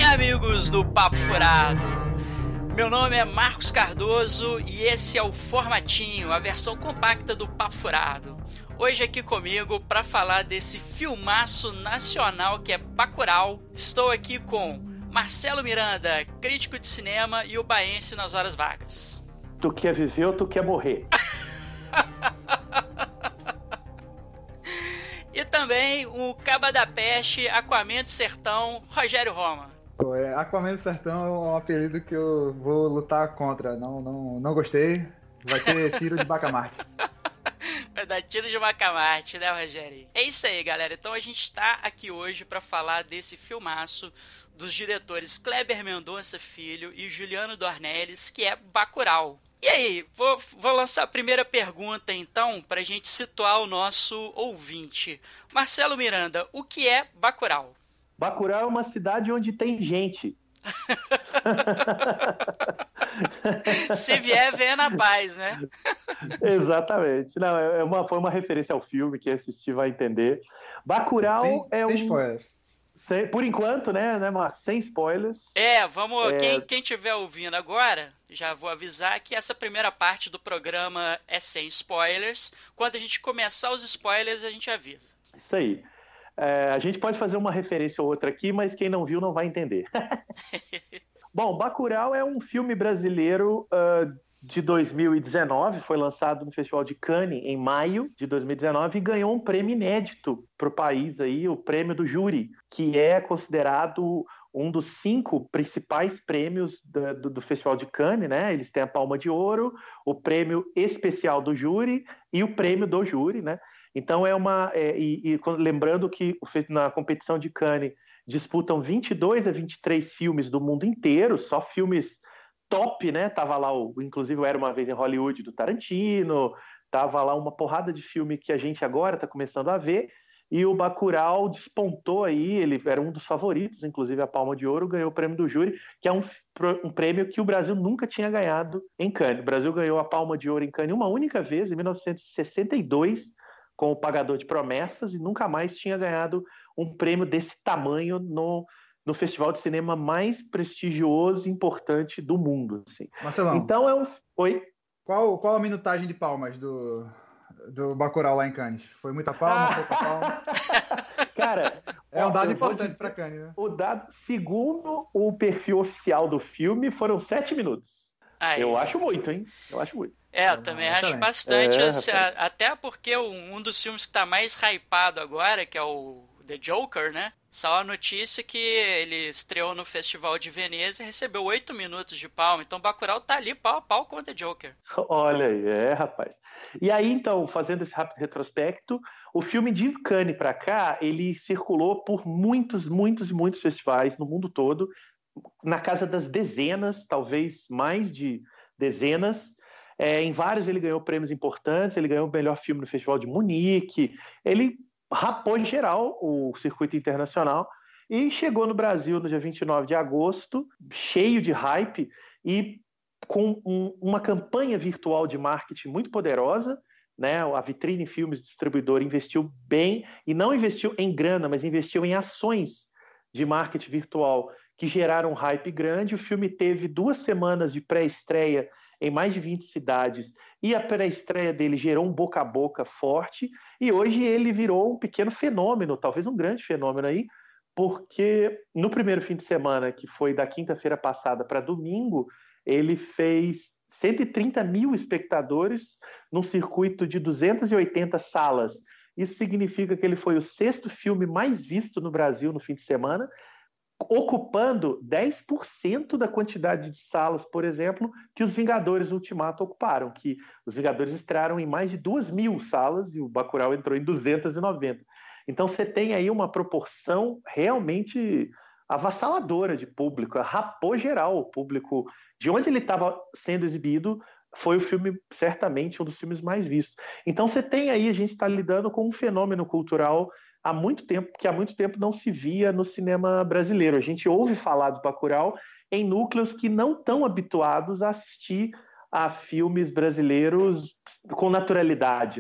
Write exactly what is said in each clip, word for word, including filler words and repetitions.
Olá, amigos do Papo Furado. Meu nome é Marcos Cardoso e esse é o Formatinho, a versão compacta do Papo Furado. Hoje aqui comigo para falar desse filmaço nacional que é Bacurau. Estou aqui com Marcelo Miranda, crítico de cinema e ubaense nas horas vagas. Tu quer viver ou tu quer morrer? E também o Caba da Peste, Aquaman do Sertão, Rogério Roma. Pô, é, Aquaman do Sertão é um apelido que eu vou lutar contra. Não, não, não gostei. Vai ter tiro de bacamarte. Vai dar tiro de bacamarte, né, Rogério? É isso aí, galera. Então a gente tá aqui hoje para falar desse filmaço dos diretores Kleber Mendonça Filho e Juliano Dornelles, que é Bacurau. E aí, vou, vou lançar a primeira pergunta, então, pra gente situar o nosso ouvinte. Marcelo Miranda, o que é Bacurau? Bacurau é uma cidade onde tem gente. Se vier, venha na paz, né? Exatamente. Não, é uma, foi uma referência ao filme, quem assistir vai entender. Bacurau sem, é sem um... spoilers. Sem, por enquanto, né, né, Marcos? Sem spoilers. É, vamos. É... Quem, quem tiver ouvindo agora, já vou avisar que essa primeira parte do programa é sem spoilers. Quando a gente começar os spoilers, a gente avisa. Isso aí. É, a gente pode fazer uma referência ou outra aqui, mas quem não viu não vai entender. Bom, Bacurau é um filme brasileiro uh, de dois mil e dezenove, foi lançado no Festival de Cannes em maio de dois mil e dezenove e ganhou um prêmio inédito para o país, aí, o prêmio do júri, que é considerado um dos cinco principais prêmios do, do, do Festival de Cannes, né? Eles têm a Palma de Ouro, o prêmio especial do júri e o prêmio do júri, né? Então é uma... É, e, e lembrando que na competição de Cannes disputam vinte e dois a vinte e três filmes do mundo inteiro, só filmes top, né? Tava lá, o, inclusive, o Era Uma Vez em Hollywood, do Tarantino, tava lá uma porrada de filme que a gente agora está começando a ver, e o Bacurau despontou aí, ele era um dos favoritos, inclusive a Palma de Ouro, ganhou o prêmio do júri, que é um, um prêmio que o Brasil nunca tinha ganhado em Cannes. O Brasil ganhou a Palma de Ouro em Cannes uma única vez, em mil novecentos e sessenta e dois, com o Pagador de Promessas, e nunca mais tinha ganhado um prêmio desse tamanho no, no festival de cinema mais prestigioso e importante do mundo. Assim. Marcelão, então é um... Oi? Qual, qual a minutagem de palmas do, do Bacurau lá em Cannes? Foi muita palma, pouca palma? Cara, é um dado ó, importante para Cannes, né? O dado, segundo o perfil oficial do filme, foram sete minutos. Aí, eu acho muito, hein? Eu acho muito. É, eu também é, acho bastante, é, assim, até porque um dos filmes que tá mais hypado agora, que é o The Joker, né? Só a notícia que ele estreou no Festival de Veneza e recebeu oito minutos de palma. Então Bacurau tá ali pau a pau com The Joker. Olha aí, é, rapaz. E aí, então, fazendo esse rápido retrospecto, o filme de Cannes pra cá, ele circulou por muitos, muitos e muitos festivais no mundo todo, na casa das dezenas, talvez mais de dezenas. É, em vários ele ganhou prêmios importantes, ele ganhou o melhor filme no Festival de Munique, ele rapou em geral o circuito internacional e chegou no Brasil no dia vinte e nove de agosto, cheio de hype e com um, uma campanha virtual de marketing muito poderosa, né? A Vitrine Filmes Distribuidor investiu bem, e não investiu em grana, mas investiu em ações de marketing virtual que geraram um hype grande. O filme teve duas semanas de pré-estreia em mais de vinte cidades, e a pré-estreia dele gerou um boca a boca forte, e hoje ele virou um pequeno fenômeno, talvez um grande fenômeno aí, porque no primeiro fim de semana, que foi da quinta-feira passada para domingo, ele fez cento e trinta mil espectadores num circuito de duzentas e oitenta salas. Isso significa que ele foi o sexto filme mais visto no Brasil no fim de semana, ocupando dez por cento da quantidade de salas, por exemplo, que os Vingadores Ultimato ocuparam, que os Vingadores estrearam em mais de duas mil salas e o Bacurau entrou em duzentas e noventa. Então você tem aí uma proporção realmente avassaladora de público, rapou geral o público. De onde ele estava sendo exibido, foi o filme, certamente, um dos filmes mais vistos. Então você tem aí, a gente está lidando com um fenômeno cultural há muito tempo, que há muito tempo não se via no cinema brasileiro. A gente ouve falar do Bacurau em núcleos que não estão habituados a assistir a filmes brasileiros com naturalidade, né?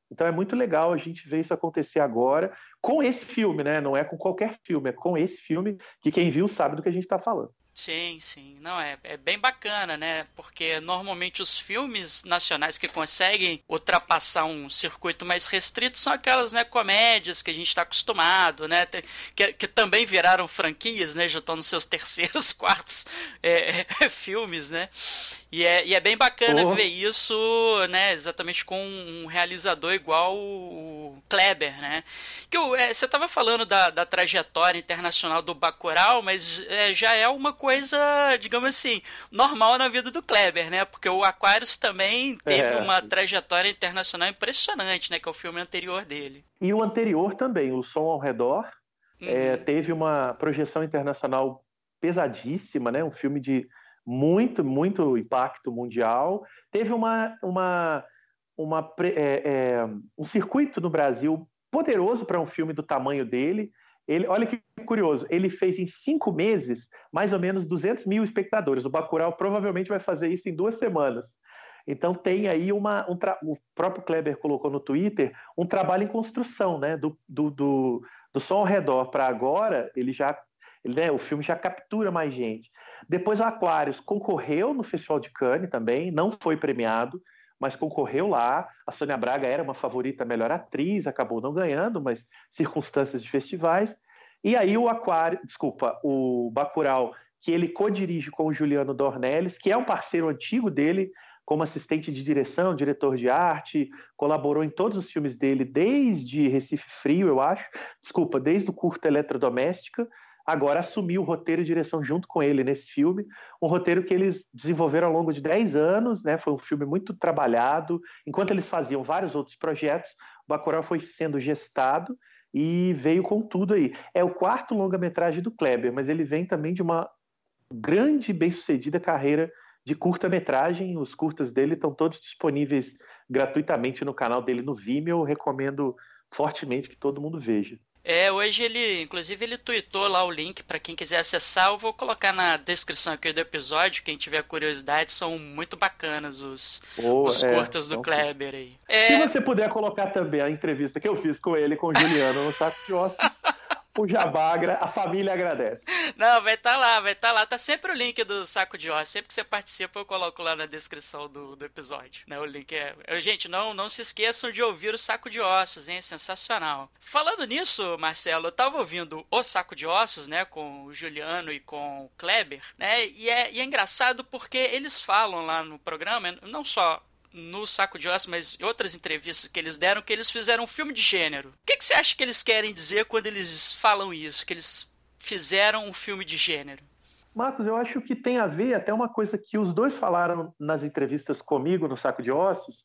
Então é muito legal a gente ver isso acontecer agora com esse filme, né? Não é com qualquer filme, é com esse filme que quem viu sabe do que a gente está falando. Sim, sim. Não, é, é bem bacana, né? Porque normalmente os filmes nacionais que conseguem ultrapassar um circuito mais restrito são aquelas, né, comédias que a gente está acostumado, né? Que, que também viraram franquias, né? Já estão nos seus terceiros, quartos é, é, filmes, né? E é, e é bem bacana oh. ver isso, né? Exatamente com um realizador igual o Kleber, né? Que o, é, você estava falando da, da trajetória internacional do Bacurau, mas é, já é uma coisa coisa, digamos assim, normal na vida do Kleber, né? Porque o Aquarius também teve é. uma trajetória internacional impressionante, né? Que é o filme anterior dele. E o anterior também, O Som ao Redor, uhum. é, teve uma projeção internacional pesadíssima, né? Um filme de muito, muito impacto mundial. Teve uma, uma, uma, é, é, um circuito no Brasil poderoso para um filme do tamanho dele. Ele, olha que curioso, ele fez em cinco meses mais ou menos duzentos mil espectadores. O Bacurau provavelmente vai fazer isso em duas semanas. Então tem aí uma... Um tra... O próprio Kleber colocou no Twitter um trabalho em construção, né? Do, do, do, do Som ao Redor para agora, ele já, ele, né? O filme já captura mais gente. Depois o Aquarius concorreu no Festival de Cannes também, não foi premiado, mas concorreu lá. A Sônia Braga era uma favorita melhor atriz, acabou não ganhando, mas circunstâncias de festivais. E aí o Aquário, desculpa, o Bacurau, que ele co-dirige com o Juliano Dornelles, que é um parceiro antigo dele, como assistente de direção, diretor de arte, colaborou em todos os filmes dele, desde Recife Frio, eu acho, desculpa, desde o curta Eletrodoméstica, agora assumiu o roteiro e direção junto com ele nesse filme, um roteiro que eles desenvolveram ao longo de dez anos, né? Foi um filme muito trabalhado, enquanto eles faziam vários outros projetos, o Bacurau foi sendo gestado e veio com tudo aí. É o quarto longa-metragem do Kleber, mas ele vem também de uma grande e bem-sucedida carreira de curta-metragem. Os curtas dele estão todos disponíveis gratuitamente no canal dele no Vimeo, eu recomendo fortemente que todo mundo veja. É, hoje ele, inclusive ele tweetou lá o link para quem quiser acessar, eu vou colocar na descrição aqui do episódio, quem tiver curiosidade, são muito bacanas os, oh, os é, curtas do então, Kleber aí. É... Se você puder colocar também a entrevista que eu fiz com ele, com o Juliano, no Saco de Ossos, o Jabagra, a família agradece. Não, vai estar tá lá, vai estar tá lá. Tá sempre o link do Saco de Ossos. Sempre que você participa, eu coloco lá na descrição do, do episódio. Né? O link é... Gente, não, não se esqueçam de ouvir o Saco de Ossos, hein? Sensacional. Falando nisso, Marcelo, eu tava ouvindo o Saco de Ossos, né? Com o Juliano e com o Kleber, né? E é, e é engraçado porque eles falam lá no programa, não só no Saco de Ossos, mas em outras entrevistas que eles deram, que eles fizeram um filme de gênero. O que, que você acha que eles querem dizer quando eles falam isso? Que eles fizeram um filme de gênero? Marcos, eu acho que tem a ver até uma coisa que os dois falaram nas entrevistas comigo no Saco de Ossos,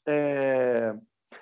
é,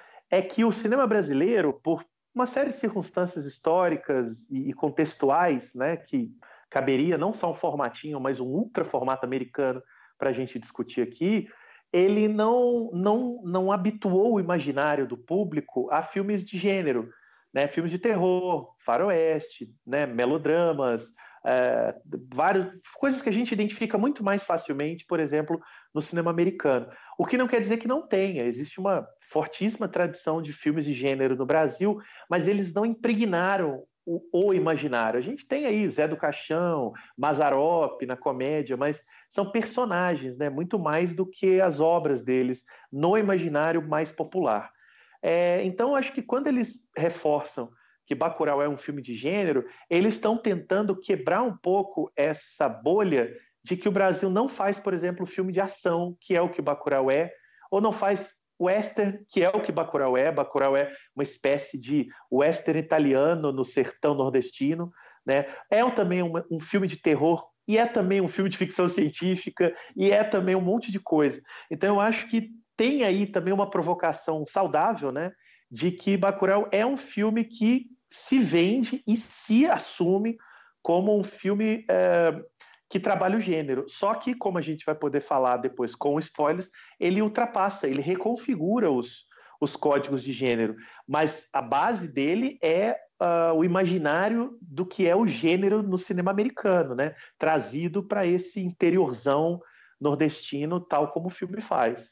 é que o cinema brasileiro, por uma série de circunstâncias históricas e contextuais, né, que caberia não só um formatinho, mas um ultra formato americano para a gente discutir aqui, ele não, não, não habituou o imaginário do público a filmes de gênero, né? Filmes de terror, faroeste, né? Melodramas, é, várias coisas que a gente identifica muito mais facilmente, por exemplo, no cinema americano. O que não quer dizer que não tenha, existe uma fortíssima tradição de filmes de gênero no Brasil, mas eles não impregnaram o, o imaginário. A gente tem aí Zé do Caixão, Mazzaropi na comédia, mas são personagens, né? Muito mais do que as obras deles no imaginário mais popular. É, então, acho que quando eles reforçam que Bacurau é um filme de gênero, eles estão tentando quebrar um pouco essa bolha de que o Brasil não faz, por exemplo, filme de ação, que é o que Bacurau é, ou não faz western, que é o que Bacurau é. Bacurau é uma espécie de western italiano no sertão nordestino, né? É também um, um filme de terror, e é também um filme de ficção científica, e é também um monte de coisa. Então, eu acho que tem aí também uma provocação saudável, né, de que Bacurau é um filme que se vende e se assume como um filme é, que trabalha o gênero. Só que, como a gente vai poder falar depois com spoilers, ele ultrapassa, ele reconfigura os, os códigos de gênero. Mas a base dele é uh, o imaginário do que é o gênero no cinema americano, né, trazido para esse interiorzão nordestino, tal como o filme faz.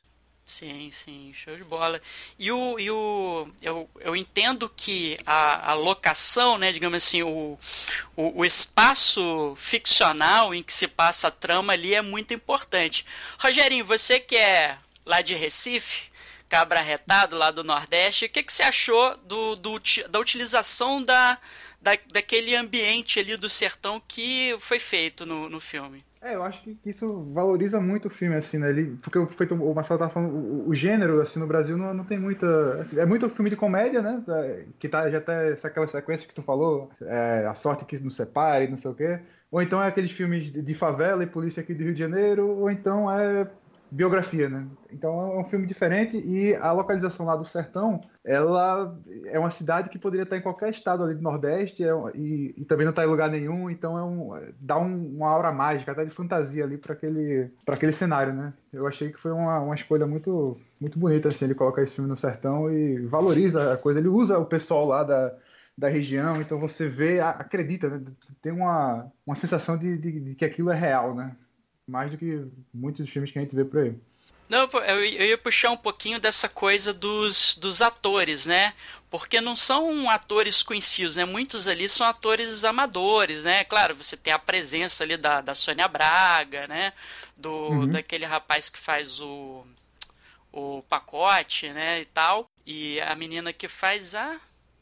Sim, sim, show de bola. E o, e o eu, eu entendo que a, a locação, né, digamos assim, o, o, o espaço ficcional em que se passa a trama ali é muito importante. Rogerinho, você que é lá de Recife, cabra retado, lá do Nordeste, o que, que você achou do, do, da utilização da, da, daquele ambiente ali do sertão que foi feito no, no filme? É, eu acho que isso valoriza muito o filme, assim, né? Ele, porque o, feito, o Marcelo tava falando, o, o gênero, assim, no Brasil não, não tem muita... Assim, é muito filme de comédia, né? Que tá já até aquela sequência que tu falou, é, A Sorte Que Nos Separe, não sei o quê. Ou então é aqueles filmes de, de favela e polícia aqui do Rio de Janeiro, ou então é biografia, né? Então é um filme diferente e a localização lá do sertão, ela é uma cidade que poderia estar em qualquer estado ali do Nordeste é, e, e também não está em lugar nenhum, então é um, dá um, uma aura mágica, até de fantasia ali para aquele, para aquele cenário, né? Eu achei que foi uma, uma escolha muito, muito bonita, assim, ele colocar esse filme no sertão e valoriza a coisa, ele usa o pessoal lá da, da região, então você vê, acredita, né? Tem uma, uma sensação de, de, de que aquilo é real, né? Mais do que muitos dos filmes que a gente vê por aí. Não, eu ia puxar um pouquinho dessa coisa dos, dos atores, né? Porque não são atores conhecidos, né? Muitos ali são atores amadores, né? Claro, você tem a presença ali da, da Sônia Braga, né? Do, uhum. Daquele rapaz que faz o, o Pacote, né? E tal. E a menina que faz a...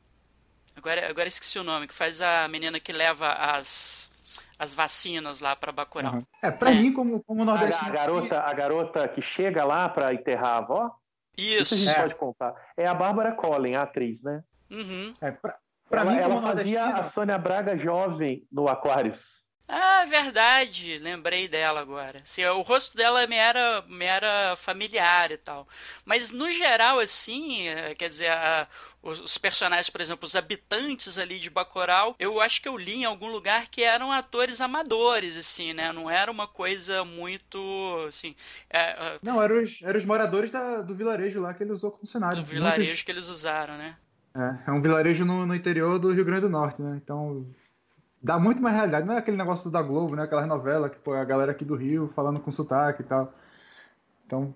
Agora, agora esqueci o nome. Que faz a menina que leva as... as vacinas lá para Bacurau. Uhum. É, pra é. mim, como, como nordestino... A, a, garota, a garota que chega lá para enterrar a avó? Isso. Isso a gente é. pode contar. É a Bárbara Collin, a atriz, né? Uhum. É, pra, pra ela mim, ela fazia a Sônia Braga jovem no Aquarius. Ah, verdade. Lembrei dela agora. Assim, o rosto dela me era, me era familiar e tal. Mas, no geral, assim, quer dizer, a, os personagens, por exemplo, os habitantes ali de Bacurau, eu acho que eu li em algum lugar que eram atores amadores, assim, né? Não era uma coisa muito, assim... É, Não, eram os, eram os moradores da, do vilarejo lá que ele usou como cenário. Do vilarejo Muitos... que eles usaram, né? É, é um vilarejo no, no interior do Rio Grande do Norte, né? Então... dá muito mais realidade, não é aquele negócio da Globo, né? Aquela novela que pô, a galera aqui do Rio falando com sotaque e tal. Então,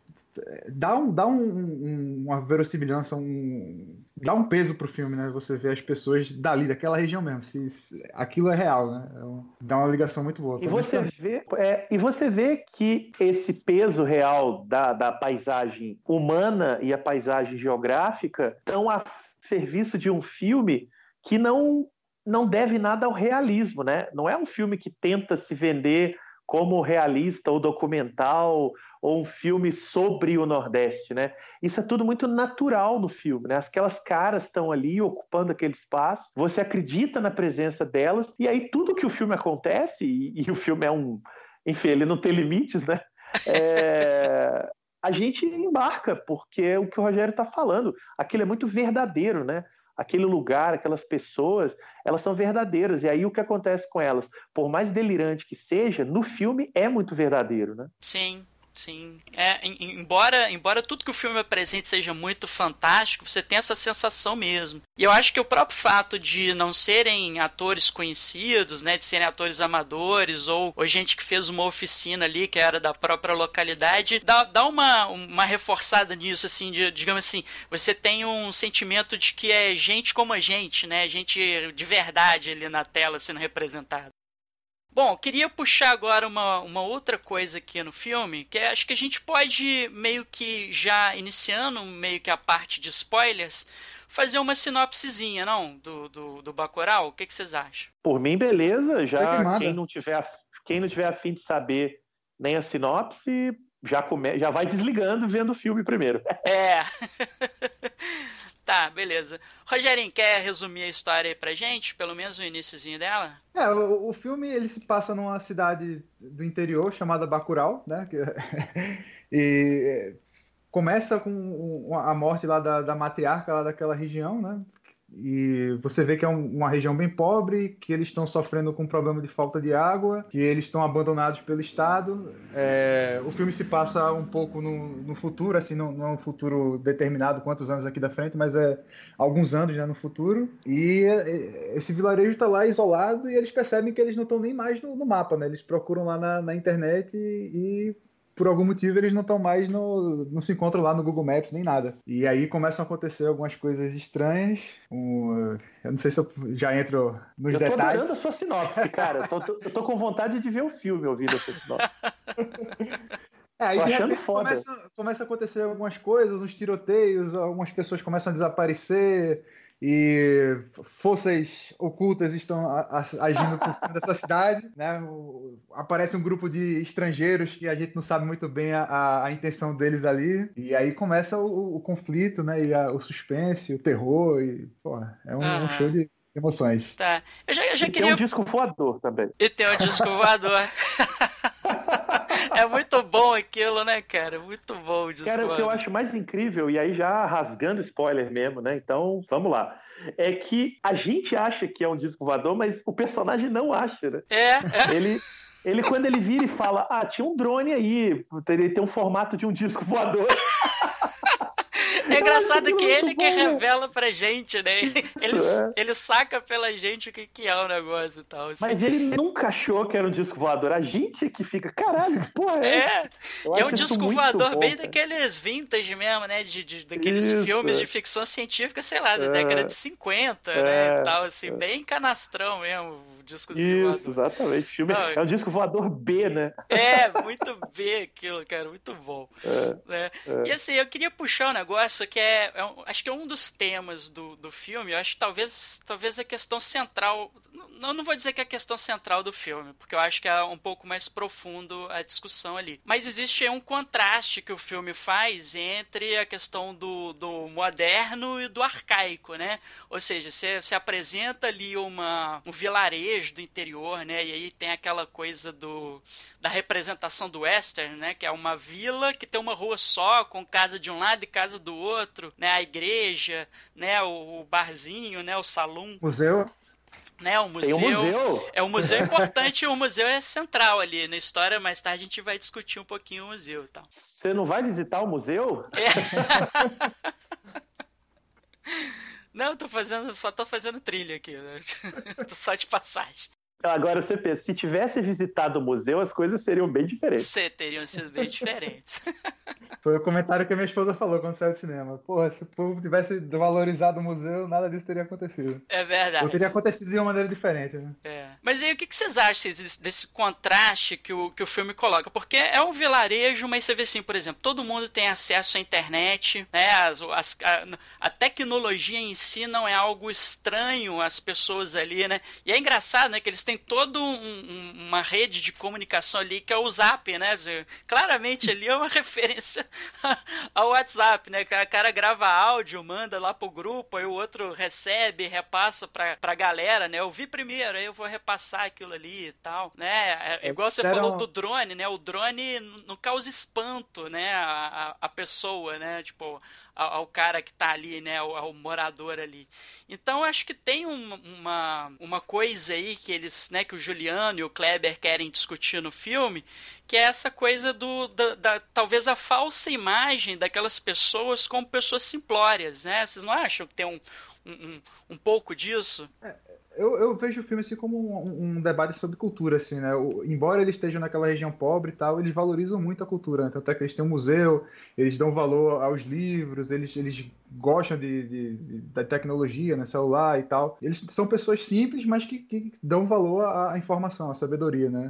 dá, um, dá um, um, uma verossimilhança, um, dá um peso pro filme, né? Você vê as pessoas dali, daquela região mesmo. Se, se aquilo é real, né? É um, dá uma ligação muito boa. E você, vê, é, e você vê que esse peso real da, da paisagem humana e a paisagem geográfica estão a serviço de um filme que não... não deve nada ao realismo, né? Não é um filme que tenta se vender como realista ou documental ou um filme sobre o Nordeste, né? Isso é tudo muito natural no filme, né? Aquelas caras estão ali ocupando aquele espaço, você acredita na presença delas e aí tudo que o filme acontece, e, e o filme é um... enfim, ele não tem limites, né? É... a gente embarca, porque é o que o Rogério está falando, aquilo é muito verdadeiro, né? Aquele lugar, aquelas pessoas, elas são verdadeiras. E aí o que acontece com elas, por mais delirante que seja, no filme é muito verdadeiro, né? Sim, sim. É, embora, embora tudo que o filme apresente seja muito fantástico, você tem essa sensação mesmo. E eu acho que o próprio fato de não serem atores conhecidos, né, de serem atores amadores, ou, ou gente que fez uma oficina ali, que era da própria localidade, dá, dá uma, uma reforçada nisso, assim, de, digamos assim, você tem um sentimento de que é gente como a gente, né, gente de verdade ali na tela sendo representada. Bom, queria puxar agora uma, uma outra coisa aqui no filme, que é, acho que a gente pode, meio que já iniciando meio que a parte de spoilers, fazer uma sinopsezinha, não? Do, do, do Bacurau? O que, que vocês acham? Por mim, beleza. Já que quem não tiver, quem não tiver a fim de saber nem a sinopse, já, come, já vai desligando vendo o filme primeiro. É. Tá, beleza. Rogerinho, quer resumir a história aí pra gente? Pelo menos o iniciozinho dela? É, o, o filme ele se passa numa cidade do interior chamada Bacurau, né? E começa com a morte lá da, da matriarca lá daquela região, né? E você vê que é um, uma região bem pobre, que eles estão sofrendo com um problema de falta de água, que eles estão abandonados pelo Estado. É, o filme se passa um pouco no, no futuro, assim, não, não é um futuro determinado quantos anos aqui da frente, mas é alguns anos, né, no futuro. E esse vilarejo está lá isolado e eles percebem que eles não estão nem mais no, no mapa, né? Eles procuram lá na, na internet e, e por algum motivo eles não estão mais no, não se encontram lá no Google Maps nem nada. E aí começam a acontecer algumas coisas estranhas. Um, eu não sei se eu já entro nos eu detalhes. Eu tô adorando a sua sinopse, cara. Eu tô, tô, eu tô com vontade de ver o filme ouvindo essa sinopse. É, aí tô de achando repente foda. Começa, começa a acontecer algumas coisas, uns tiroteios, algumas pessoas começam a desaparecer e forças ocultas estão a, a, agindo por cima dessa cidade, né? O, aparece um grupo de estrangeiros que a gente não sabe muito bem a, a, a intenção deles ali, e aí começa o, o conflito, né? E a, o suspense, o terror, e porra, é um, Aham. um show de emoções. Tá. Eu já, eu já e queria... tem um disco voador também. E tem um disco voador. É muito bom aquilo, né, cara? Muito bom o disco Cara, voador. o que eu acho mais incrível, e aí já rasgando spoiler mesmo, né? Então, vamos lá. É que a gente acha que é um disco voador, mas o personagem não acha, né? É, é. Ele... Ele, quando ele vira e fala, ah, tinha um drone aí, ele tem um formato de um disco voador. É engraçado que ele bom, que né? revela pra gente, né? Ele, é. ele saca pela gente o que, que é o negócio e tal. Assim. Mas ele nunca achou que era um disco voador. A gente é que fica, caralho, que porra é essa? É, Eu é acho um isso disco muito voador bom, bem cara. daqueles vintage mesmo, né? De, de, daqueles Isso, filmes é. de ficção científica, sei lá, da É. década de cinquenta, É. né? E tal, assim, bem canastrão mesmo, o disco Isso, voador. exatamente. Filme... Não, é um disco voador B, né? É, muito B aquilo, cara, muito bom. É, né? é. E assim, eu queria puxar um negócio que é, é um, acho que é um dos temas do, do filme, eu acho que talvez, talvez a questão central, não, não vou dizer que é a questão central do filme, porque eu acho que é um pouco mais profundo a discussão ali. Mas existe um contraste que o filme faz entre a questão do, do moderno e do arcaico, né? Ou seja, você, você apresenta ali uma, um vilarejo do interior, né? E aí tem aquela coisa do, da representação do western, né? Que é uma vila que tem uma rua só, com casa de um lado e casa do outro, né? A igreja, né? O, o barzinho, né? O salão. Museu. Né, o museu, Tem um museu. É um museu importante, o museu é central ali na história, mais tarde a gente vai discutir um pouquinho o museu e tal. Você não vai visitar o museu? É. Não, tô fazendo, só tô fazendo trilha aqui, né? Tô só de passagem. Agora você pensa, se tivesse visitado o museu, as coisas seriam bem diferentes. Cê, teriam sido bem diferentes. Foi o comentário que a minha esposa falou quando saiu do cinema. Porra, se o povo tivesse valorizado o museu, nada disso teria acontecido. É verdade. Ou teria acontecido de uma maneira diferente, né? É. Mas aí o que, que vocês acham desse contraste que o, que o filme coloca? Porque é um vilarejo, mas você vê assim, por exemplo, todo mundo tem acesso à internet, né? As, as, a, a tecnologia em si não é algo estranho às pessoas ali, né? E é engraçado, né? Que eles têm toda um, um, uma rede de comunicação ali que é o Zap, né? Claramente ali é uma referência ao WhatsApp, né? O cara grava áudio, manda lá pro grupo, aí o outro recebe, repassa pra, pra galera, né? Eu vi primeiro, aí eu vou repassar aquilo ali e tal, né? É, igual você Era falou um... do drone, né? O drone não causa espanto, né? A, a, a pessoa, né? Tipo... Ao, ao cara que tá ali, né, ao, ao morador ali. Então, acho que tem um, uma, uma coisa aí que eles, né, que o Juliano e o Kleber querem discutir no filme, que é essa coisa do, da, da talvez a falsa imagem daquelas pessoas como pessoas simplórias, né? Vocês não acham que tem um, um, um pouco disso? É. Eu, eu vejo o filme assim como um, um debate sobre cultura, assim, né? O, embora eles estejam naquela região pobre e tal, eles valorizam muito a cultura, né? Tanto é que eles têm um museu, eles dão valor aos livros, eles, eles gostam de, de, de, da tecnologia, né? Celular e tal. Eles são pessoas simples, mas que, que dão valor à, à informação, à sabedoria, né?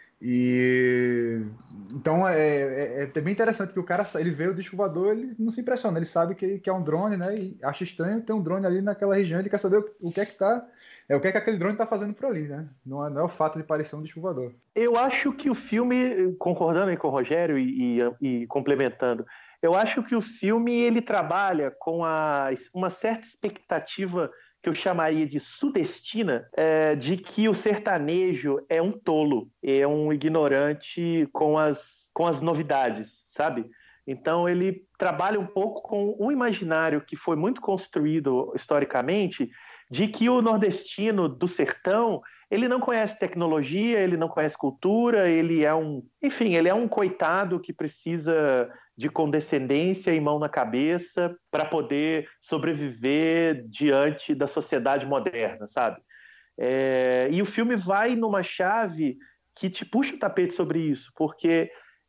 E então é, é, é bem interessante que o cara, ele vê o disco voador, ele não se impressiona, ele sabe que, que é um drone, né? E acha estranho ter um drone ali naquela região, ele quer saber o, o que é que tá. É o que é que aquele drone está fazendo por ali, né? Não é, não é o fato de parecer um disco voador. Eu acho que o filme, concordando aí com o Rogério e, e, e complementando, eu acho que o filme ele trabalha com a, uma certa expectativa que eu chamaria de sudestina, é, de que o sertanejo é um tolo, é um ignorante com as, com as novidades, sabe? Então ele trabalha um pouco com um imaginário que foi muito construído historicamente, de que o nordestino do sertão, ele não conhece tecnologia, ele não conhece cultura, ele é um, enfim, ele é um coitado que precisa de condescendência e mão na cabeça para poder sobreviver diante da sociedade moderna, sabe? É, e o filme vai numa chave que te puxa o tapete sobre isso, porque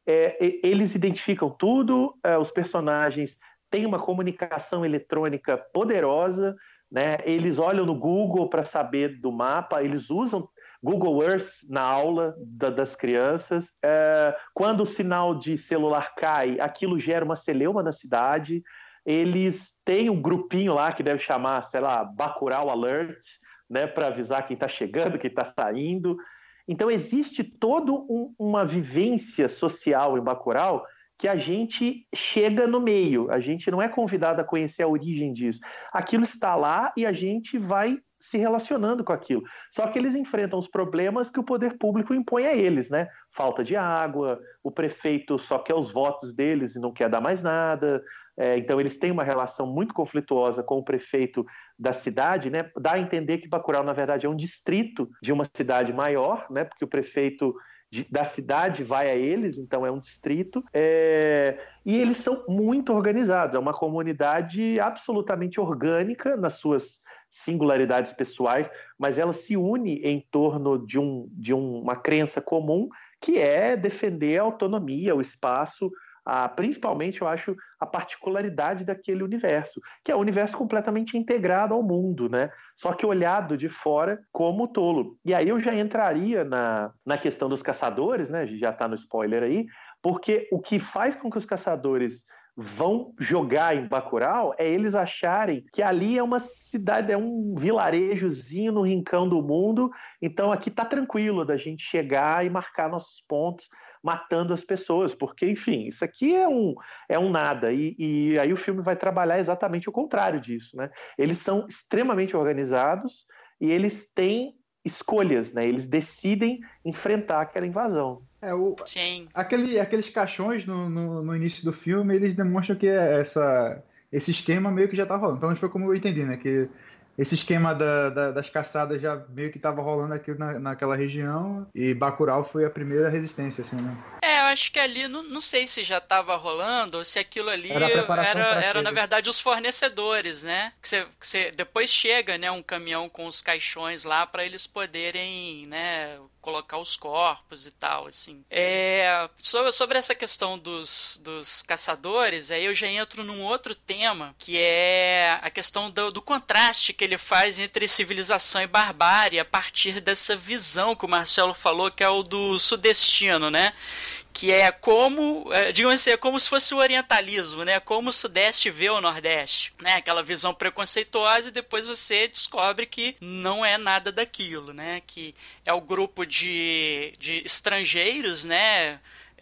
é, eles identificam tudo, é, os personagens têm uma comunicação eletrônica poderosa, né? Eles olham no Google para saber do mapa, eles usam Google Earth na aula da, das crianças. É, quando o sinal de celular cai, aquilo gera uma celeuma na cidade. Eles têm um grupinho lá que deve chamar, sei lá, Bacurau Alert, né, para avisar quem está chegando, quem está saindo. Então existe toda um, uma vivência social em Bacurau que a gente chega no meio, a gente não é convidado a conhecer a origem disso. Aquilo está lá e a gente vai se relacionando com aquilo. Só que eles enfrentam os problemas que o poder público impõe a eles, né? Falta de água, o prefeito só quer os votos deles e não quer dar mais nada. É, então eles têm uma relação muito conflituosa com o prefeito da cidade, né? Dá a entender que Bacurau, na verdade, é um distrito de uma cidade maior, né? Porque o prefeito de, da cidade vai a eles, então é um distrito. É, e eles são muito organizados, é uma comunidade absolutamente orgânica nas suas singularidades pessoais, mas ela se une em torno de, um, de um, uma crença comum, que é defender a autonomia, o espaço, a, principalmente, eu acho, a particularidade daquele universo, que é um universo completamente integrado ao mundo, né? Só que olhado de fora como tolo. E aí eu já entraria na, na questão dos caçadores, né? A gente já está no spoiler aí, porque o que faz com que os caçadores vão jogar em Bacurau é eles acharem que ali é uma cidade, é um vilarejozinho no rincão do mundo, então aqui tá tranquilo da gente chegar e marcar nossos pontos matando as pessoas, porque, enfim, isso aqui é um, é um nada, e, e aí o filme vai trabalhar exatamente o contrário disso, né? Eles são extremamente organizados e eles têm escolhas, né? Eles decidem enfrentar aquela invasão. É, o, Sim. Aquele, aqueles caixões no, no, no início do filme, eles demonstram que essa, esse esquema meio que já tá rolando. Pelo menos foi como eu entendi, né? Que esse esquema da, da, das caçadas já meio que tava rolando aqui na, naquela região, e Bacurau foi a primeira resistência, assim, né? É, eu acho que ali, não, não sei se já estava rolando ou se aquilo ali Era a preparação era, pra era aquele. na verdade, os fornecedores, né? Que você, que você, depois chega, né, um caminhão com os caixões lá para eles poderem, né, colocar os corpos e tal, assim. É, sobre, sobre essa questão dos, dos caçadores, aí eu já entro num outro tema, que é a questão do, do contraste que ele faz entre civilização e barbárie a partir dessa visão que o Marcelo falou, que é o do sudestino, né? Que é como, é, digamos assim, é como se fosse o orientalismo, né? Como o Sudeste vê o Nordeste, né? Aquela visão preconceituosa, e depois você descobre que não é nada daquilo, né? Que é o grupo de, de estrangeiros, né?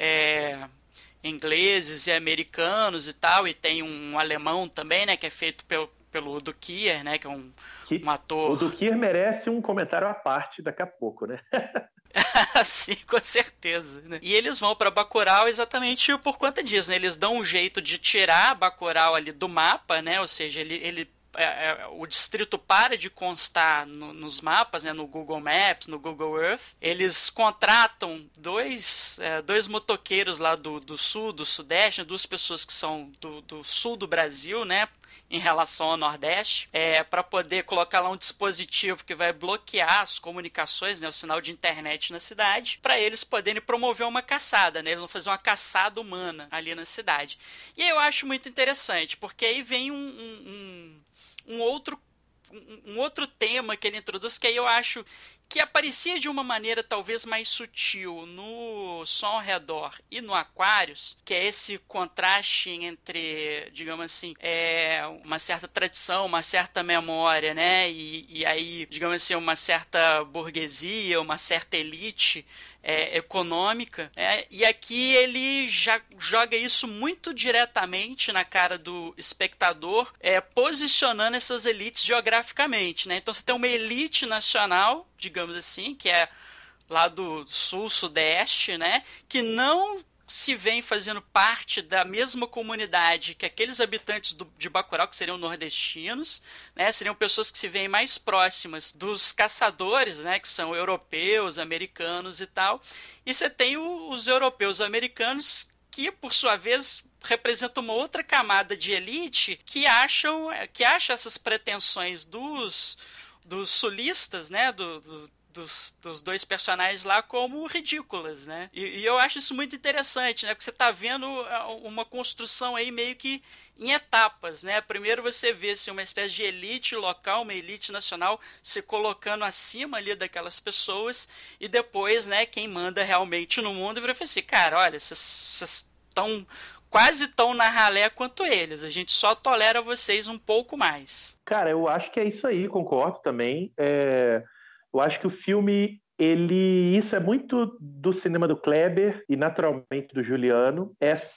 É, ingleses e americanos e tal, e tem um alemão também, né? Que é feito pelo, pelo Udo Kier, né? Que é um, que, um ator... O Udo Kier merece um comentário à parte daqui a pouco, né? Sim, com certeza, né? E eles vão para Bacurau exatamente por conta disso, né? Eles dão um jeito de tirar Bacurau ali do mapa, né? Ou seja, ele, ele é, é, o distrito para de constar no, nos mapas, né? No Google Maps, no Google Earth. Eles contratam dois, é, dois motoqueiros lá do, do sul, do sudeste, duas pessoas que são do, do sul do Brasil, né? Em relação ao Nordeste, é, para poder colocar lá um dispositivo que vai bloquear as comunicações, né, o sinal de internet na cidade, para eles poderem promover uma caçada, né, eles vão fazer uma caçada humana ali na cidade. E eu acho muito interessante, porque aí vem um, um, um, outro, um, um outro tema que ele introduz, que aí eu acho que aparecia de uma maneira talvez mais sutil no Som ao Redor e no Aquários, que é esse contraste entre, digamos assim, é, uma certa tradição, uma certa memória, né? E, e aí, digamos assim, uma certa burguesia, uma certa elite é, econômica. É, e aqui ele já joga isso muito diretamente na cara do espectador, é, posicionando essas elites geograficamente, né? Então você tem uma elite nacional, digamos assim, que é lá do sul-sudeste, né, que não se vem fazendo parte da mesma comunidade que aqueles habitantes do, de Bacurau, que seriam nordestinos, né, seriam pessoas que se veem mais próximas dos caçadores, né, que são europeus, americanos e tal, e você tem o, os europeus americanos que, por sua vez, representam uma outra camada de elite que acham, que acha essas pretensões dos dos sulistas, né, do, do, dos, dos dois personagens lá como ridículas, né? E, e eu acho isso muito interessante, né? Porque você tá vendo uma construção aí meio que em etapas, né? Primeiro você vê assim, uma espécie de elite local, uma elite nacional se colocando acima ali daquelas pessoas, e depois, né, quem manda realmente no mundo vira assim, cara, olha, vocês estão quase tão na ralé quanto eles, a gente só tolera vocês um pouco mais. Cara, eu acho que é isso aí, concordo também. É... Eu acho que o filme, ele, isso é muito do cinema do Kleber e naturalmente do Juliano,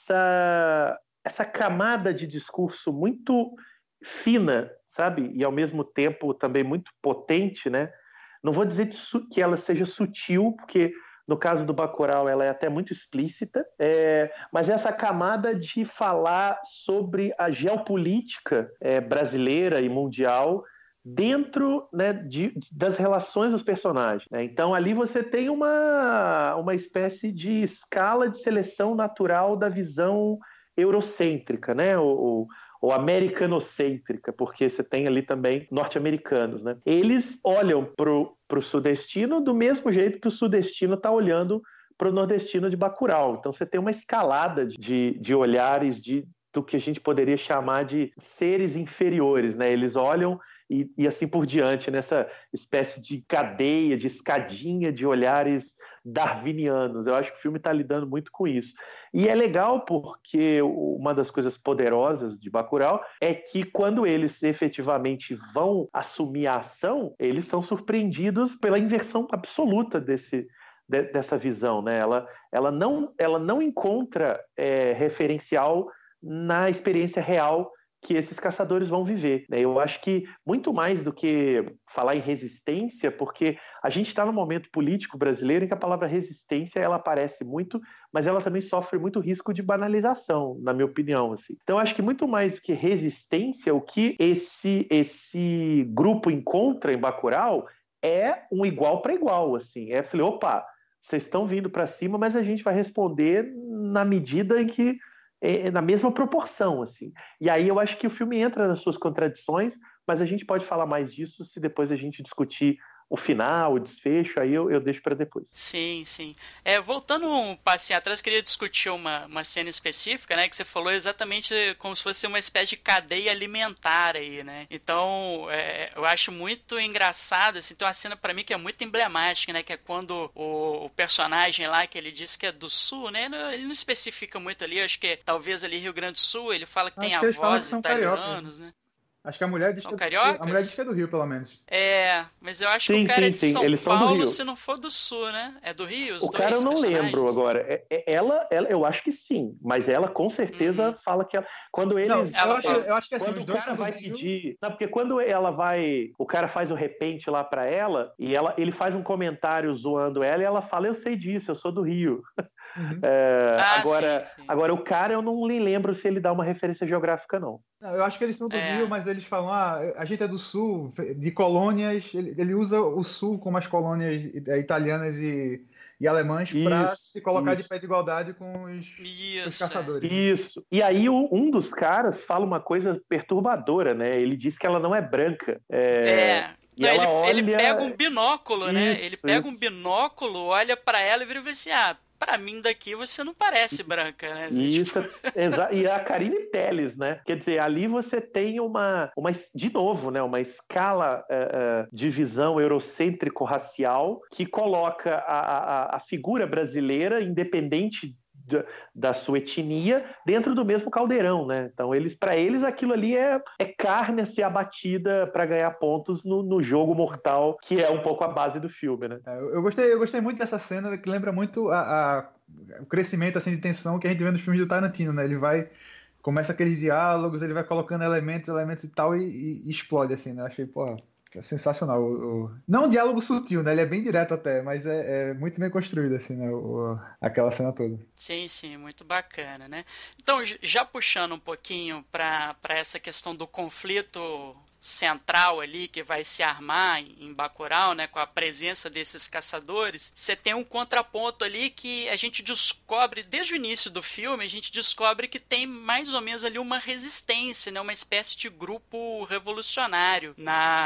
essa, essa camada de discurso muito fina, sabe? E ao mesmo tempo também muito potente, né? Não vou dizer que ela seja sutil, porque no caso do Bacurau ela é até muito explícita, é, mas essa camada de falar sobre a geopolítica é, brasileira e mundial dentro, né, de, das relações dos personagens, né? Então ali você tem uma, uma espécie de escala de seleção natural da visão eurocêntrica, né? ou, ou americanocêntrica, porque você tem ali também norte-americanos, né? Eles olham pro, pro sudestino do mesmo jeito que o sudestino está olhando pro nordestino de Bacurau. Então você tem uma escalada de, de olhares de, do que a gente poderia chamar de seres inferiores, né? Eles olham E, e assim por diante, nessa espécie de cadeia, de escadinha de olhares darwinianos. Eu acho que o filme está lidando muito com isso. E é legal porque uma das coisas poderosas de Bacurau é que quando eles efetivamente vão assumir a ação, eles são surpreendidos pela inversão absoluta desse, de, dessa visão, né? Ela, ela, não, ela não encontra é, referencial na experiência real que esses caçadores vão viver. Eu acho que muito mais do que falar em resistência, porque a gente está num momento político brasileiro em que a palavra resistência ela aparece muito, mas ela também sofre muito risco de banalização, na minha opinião. Assim. Então, acho que muito mais do que resistência, o que esse, esse grupo encontra em Bacurau é um igual para igual. Assim. É, falei, opa, vocês estão vindo para cima, mas a gente vai responder na medida em que É, na mesma proporção, assim. E aí eu acho que o filme entra nas suas contradições, mas a gente pode falar mais disso se depois a gente discutir o final, o desfecho, aí eu, eu deixo para depois. Sim, sim. É, voltando um passinho atrás, queria discutir uma, uma cena específica, né, que você falou exatamente como se fosse uma espécie de cadeia alimentar aí, né? Então, é, eu acho muito engraçado, assim, tem uma cena para mim que é muito emblemática, né, que é quando o, o personagem lá, que ele diz que é do Sul, né, ele não especifica muito ali, acho que é, talvez ali Rio Grande do Sul, ele fala que acho tem que avós italianos, né? Acho que a mulher diz são que cariocas? A mulher diz que é do Rio, pelo menos. É, mas eu acho sim, que o cara sim, é de sim. São Eles Paulo, se não for do Sul, né? É do Rio, os o dois cara eu não personagens? lembro agora. Ela, ela, eu acho que sim, mas ela com certeza uhum. fala que ela... Quando eles... Não, ela eu, fala... acho, eu acho que assim, quando os o dois cara vai Rio... pedir... Não, porque quando ela vai... O cara faz o repente lá pra ela e ela, ele faz um comentário zoando ela e ela fala, eu sei disso, eu sou do Rio. Uhum. É, ah, agora, sim, sim. agora, o cara, eu não me lembro se ele dá uma referência geográfica, não. não eu acho que eles são do é. Rio, mas eles falam, ah, a gente é do Sul, de colônias, ele, ele usa o Sul como as colônias italianas e, e alemãs para se colocar isso. de pé de igualdade com os, isso, os caçadores. Isso. E aí, o, um dos caras fala uma coisa perturbadora, né? Ele diz que ela não é branca. É... é. E não, ela ele, olha... ele pega um binóculo, né? Isso, ele pega isso. um binóculo, olha pra ela e vira assim, ah, pra mim daqui você não parece branca, né? Isso, exa- e a Karine Telles, né? Quer dizer, ali você tem uma, uma de novo, né? Uma escala uh, uh, de visão eurocêntrico-racial que coloca a, a, a figura brasileira, independente da sua etnia, dentro do mesmo caldeirão, né? Então, eles, para eles, aquilo ali é, é carne a ser abatida para ganhar pontos no, no jogo mortal, que é um pouco a base do filme, né? É, eu, gostei, eu gostei muito dessa cena, que lembra muito a, a, o crescimento assim, de tensão que a gente vê nos filmes do Tarantino, né? Ele vai, começa aqueles diálogos, ele vai colocando elementos, elementos e tal, e, e, e explode, assim, né? Eu achei, porra, é sensacional. O, o... Não um diálogo sutil, né? Ele é bem direto até, mas é, é muito bem construído, assim, né? O, aquela cena toda. Sim, sim, muito bacana, né? Então, já puxando um pouquinho para essa questão do conflito central ali que vai se armar em Bacurau, né, com a presença desses caçadores, você tem um contraponto ali que a gente descobre, desde o início do filme, a gente descobre que tem mais ou menos ali uma resistência, né, uma espécie de grupo revolucionário na,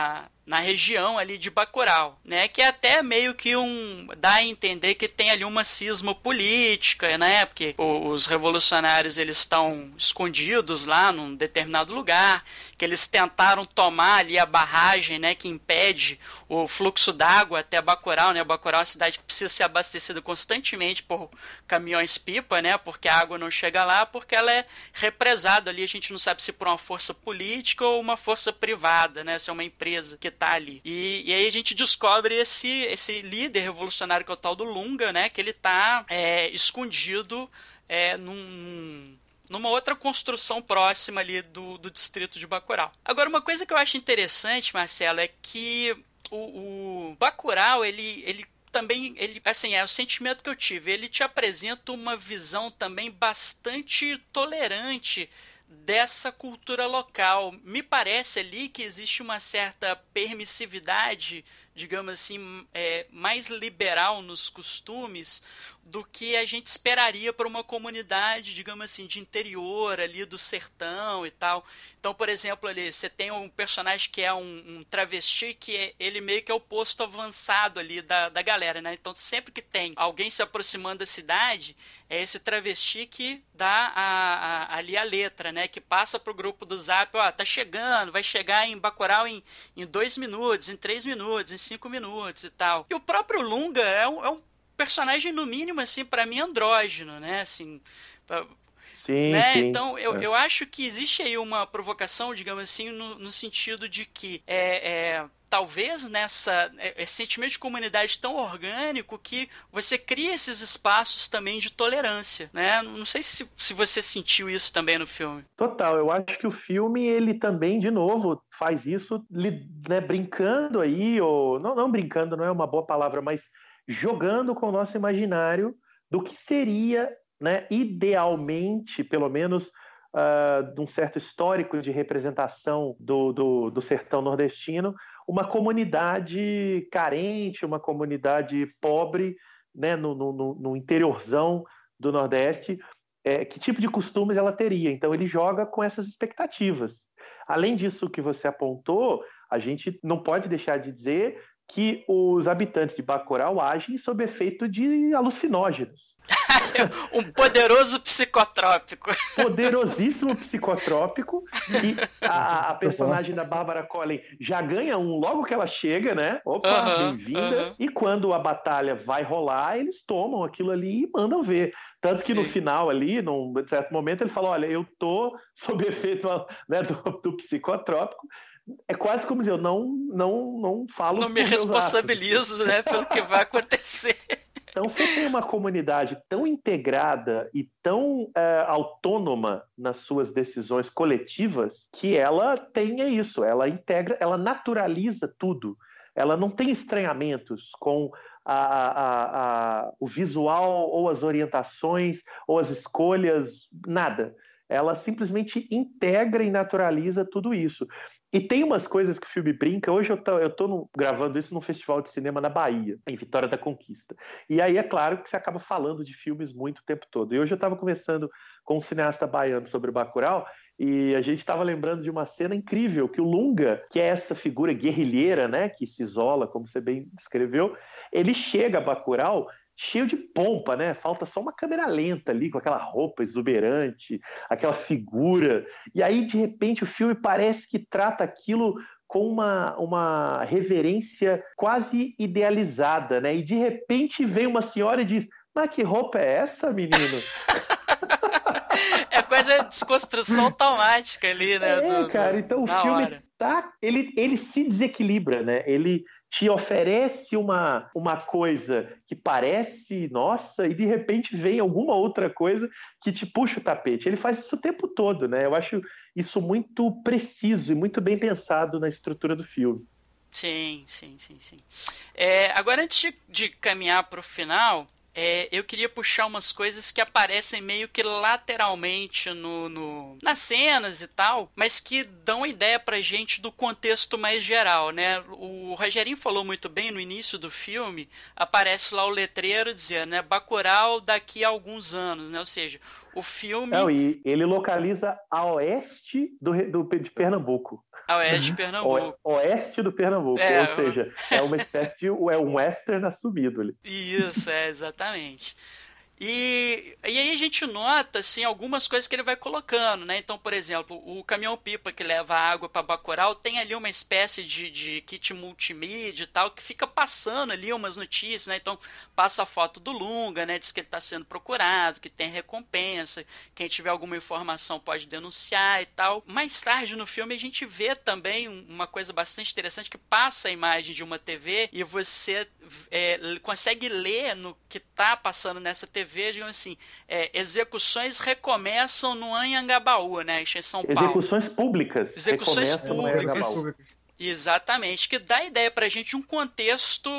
na região ali de Bacurau, né? Que é até meio que um... dá a entender que tem ali uma cisma política, né? Porque os revolucionários, eles estão escondidos lá num determinado lugar, que eles tentaram tomar ali a barragem, né? Que impede o fluxo d'água até Bacurau, né? Bacurau é uma cidade que precisa ser abastecida constantemente por caminhões-pipa, né? Porque a água não chega lá, porque ela é represada ali, a gente não sabe se por uma força política ou uma força privada, né? Se é uma empresa que tá ali. E, e aí a gente descobre esse, esse líder revolucionário que é o tal do Lunga, né? Que ele tá é, escondido é, num... numa outra construção próxima ali do, do distrito de Bacurau. Agora, uma coisa que eu acho interessante, Marcelo, é que o, o Bacurau, ele, ele também, ele, assim, é o sentimento que eu tive, ele te apresenta uma visão também bastante tolerante dessa cultura local. Me parece ali que existe uma certa permissividade, digamos assim, é, mais liberal nos costumes do que a gente esperaria para uma comunidade, digamos assim, de interior ali do sertão e tal. Então, por exemplo, ali você tem um personagem que é um, um travesti, que é, ele meio que é o posto avançado ali da, da galera, né? Então, sempre que tem alguém se aproximando da cidade, é esse travesti que dá a, a, ali a letra, né? Que passa pro grupo do Zap, ó, tá chegando, vai chegar em Bacurau em, em dois minutos, em três minutos, em cinco minutos e tal. E o próprio Lunga é um, é um personagem, no mínimo, assim, para mim, andrógeno, né? Assim, pra, sim, né? sim. Então, eu, é. eu acho que existe aí uma provocação, digamos assim, no, no sentido de que é, é, talvez nessa é, esse sentimento de comunidade tão orgânico que você cria esses espaços também de tolerância, né? Não sei se, se você sentiu isso também no filme. Total, eu acho que o filme, ele também, de novo, faz isso, né, brincando aí, ou não, não brincando, não é uma boa palavra, mas jogando com o nosso imaginário do que seria, né, idealmente, pelo menos, uh, de um certo histórico de representação do, do, do sertão nordestino, uma comunidade carente, uma comunidade pobre, né, no, no, no interiorzão do Nordeste, é, que tipo de costumes ela teria. Então ele joga com essas expectativas. Além disso que você apontou, a gente não pode deixar de dizer que os habitantes de Bacurau agem sob efeito de alucinógenos. Um poderoso psicotrópico. Poderosíssimo psicotrópico. E a, a personagem da Bárbara Collin já ganha um logo que ela chega, né? Opa, uhum, bem-vinda. Uhum. E quando a batalha vai rolar, eles tomam aquilo ali e mandam ver. Tanto que Sim. no final ali, num certo momento, ele fala, olha, eu tô sob efeito, né, do, do psicotrópico. É quase como dizer, eu não, não, não falo. Não me responsabilizo, né, pelo que vai acontecer. Então, você tem uma comunidade tão integrada e tão é, autônoma nas suas decisões coletivas que ela tem isso, ela integra, ela naturaliza tudo. Ela não tem estranhamentos com a, a, a, o visual ou as orientações ou as escolhas, nada. Ela simplesmente integra e naturaliza tudo isso. E tem umas coisas que o filme brinca. Hoje eu tô, eu tô no, gravando isso num festival de cinema na Bahia, em Vitória da Conquista. E aí é claro que você acaba falando de filmes muito o tempo todo. E hoje eu estava conversando com um cineasta baiano sobre o Bacurau e a gente estava lembrando de uma cena incrível que o Lunga, que é essa figura guerrilheira, né, que se isola, como você bem descreveu, ele chega a Bacurau cheio de pompa, né? Falta só uma câmera lenta ali, com aquela roupa exuberante, aquela figura. E aí, de repente, o filme parece que trata aquilo com uma, uma reverência quase idealizada, né? E de repente vem uma senhora e diz, mas que roupa é essa, menino? É quase a desconstrução automática ali, né? É, do, cara, então o filme hora. tá... Ele, ele se desequilibra, né? Ele te oferece uma, uma coisa que parece nossa e de repente vem alguma outra coisa que te puxa o tapete. Ele faz isso o tempo todo, né? Eu acho isso muito preciso e muito bem pensado na estrutura do filme. Sim, sim, sim, sim. É, agora, antes de, de caminhar para o final... É, eu queria puxar umas coisas que aparecem meio que lateralmente no, no, nas cenas e tal, mas que dão ideia pra gente do contexto mais geral, né? O o Rogerinho falou muito bem, no início do filme, aparece lá o letreiro dizendo, né, Bacurau daqui a alguns anos, né? Ou seja, o filme... Não, e ele localiza a oeste do, do, de Pernambuco. A oeste de Pernambuco. O, oeste do Pernambuco, é, ou seja, é uma espécie de... é um western assumido ali. Isso, é, exatamente. E, e aí a gente nota, assim, algumas coisas que ele vai colocando, né? Então, por exemplo, o caminhão-pipa que leva água para Bacurau tem ali uma espécie de, de kit multimídia e tal, que fica passando ali umas notícias, né? Então, passa a foto do Lunga, né? Diz que ele está sendo procurado, que tem recompensa, quem tiver alguma informação pode denunciar e tal. Mais tarde no filme a gente vê também uma coisa bastante interessante, que passa a imagem de uma T V e você é, consegue ler no que está passando nessa T V, digamos assim, é, execuções recomeçam no Anhangabaú, né, em São Paulo. Execuções públicas. Execuções públicas. Exatamente, que dá a ideia pra gente de um contexto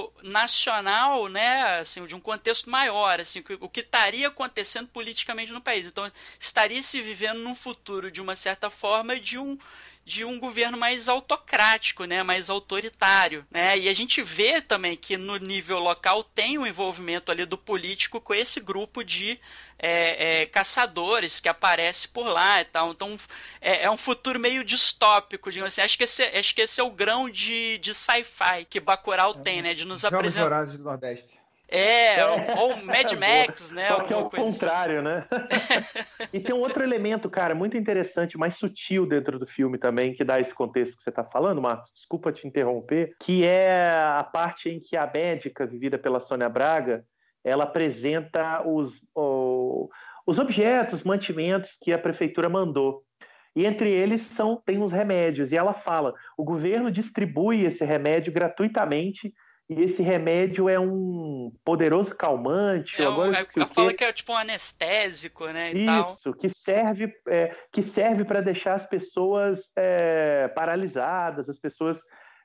nacional, né, assim, de um contexto maior, assim, o que estaria acontecendo politicamente no país. Então, estaria se vivendo num futuro, de uma certa forma, de um de um governo mais autocrático, né, mais autoritário, né, e a gente vê também que no nível local tem um envolvimento ali do político com esse grupo de é, é, caçadores que aparece por lá e tal, então é, é um futuro meio distópico, digamos assim. Acho que esse, acho que esse é o grão de, de sci-fi que Bacurau é, tem, né, de nos apresentar... Jogos Vorazes do Nordeste. É, é, ou Mad Max, né? Só que é o contrário, assim, né? E tem um outro elemento, cara, muito interessante, mais sutil dentro do filme também, que dá esse contexto que você está falando, Marcos, desculpa te interromper, que é a parte em que a médica, vivida pela Sônia Braga, ela apresenta os, o, os objetos, mantimentos que a prefeitura mandou. E entre eles são, tem os remédios. E ela fala, o governo distribui esse remédio gratuitamente. E esse remédio é um poderoso calmante. É um, agora ela fala que é tipo um anestésico, né? E Isso, tal. que serve, é, que serve para deixar as pessoas é, paralisadas, as pessoas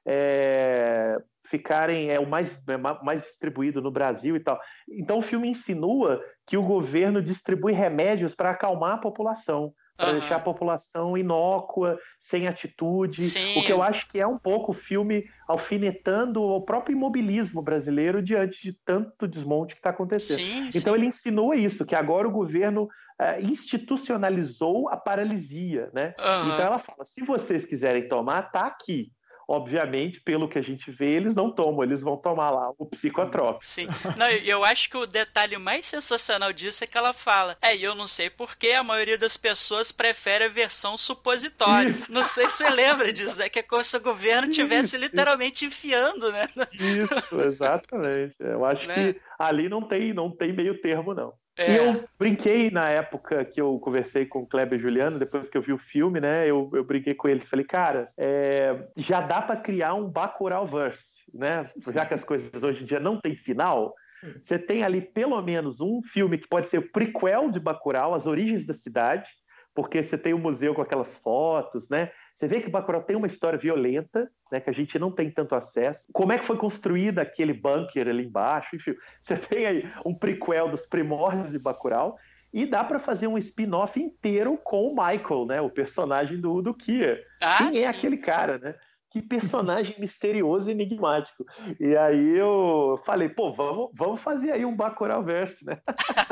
é, ficarem é, o mais, é, mais distribuído no Brasil e tal. Então o filme insinua que o governo distribui remédios para acalmar a população. Para uhum. deixar a população inócua, sem atitude. Sim. O que eu acho que é um pouco o filme alfinetando o próprio imobilismo brasileiro diante de tanto desmonte que está acontecendo. Sim, então sim. ele insinua isso, que agora o governo uh, institucionalizou a paralisia. Né? Uhum. Então ela fala, se vocês quiserem tomar, tá aqui. Obviamente, pelo que a gente vê, eles não tomam, eles vão tomar lá o psicotrópico. Sim. Não, eu acho que o detalhe mais sensacional disso é que ela fala, é, eu não sei porque a maioria das pessoas prefere a versão supositório. Isso. Não sei se você lembra disso, é que é como se o governo estivesse literalmente enfiando, né? Isso, exatamente. Eu acho né? que ali não tem, não tem meio termo, não. É. E eu brinquei na época que eu conversei com o Kleber e Juliano, depois que eu vi o filme, né? Eu, eu brinquei com eles, falei, cara, é, já dá para criar um Bacurauverse, né? Já que as coisas hoje em dia não tem final, você tem ali pelo menos um filme que pode ser o prequel de Bacurau, As Origens da Cidade, porque você tem o um museu com aquelas fotos, né? Você vê que Bacurau tem uma história violenta, né, que a gente não tem tanto acesso. Como é que foi construído aquele bunker ali embaixo? Enfim, você tem aí um prequel dos primórdios de Bacurau e dá para fazer um spin-off inteiro com o Michael, né, o personagem do, do Kia. Ah, Quem sim. é aquele cara, né? Que personagem misterioso e enigmático. E aí eu falei, pô, vamos, vamos fazer aí um Bacurauverse, né?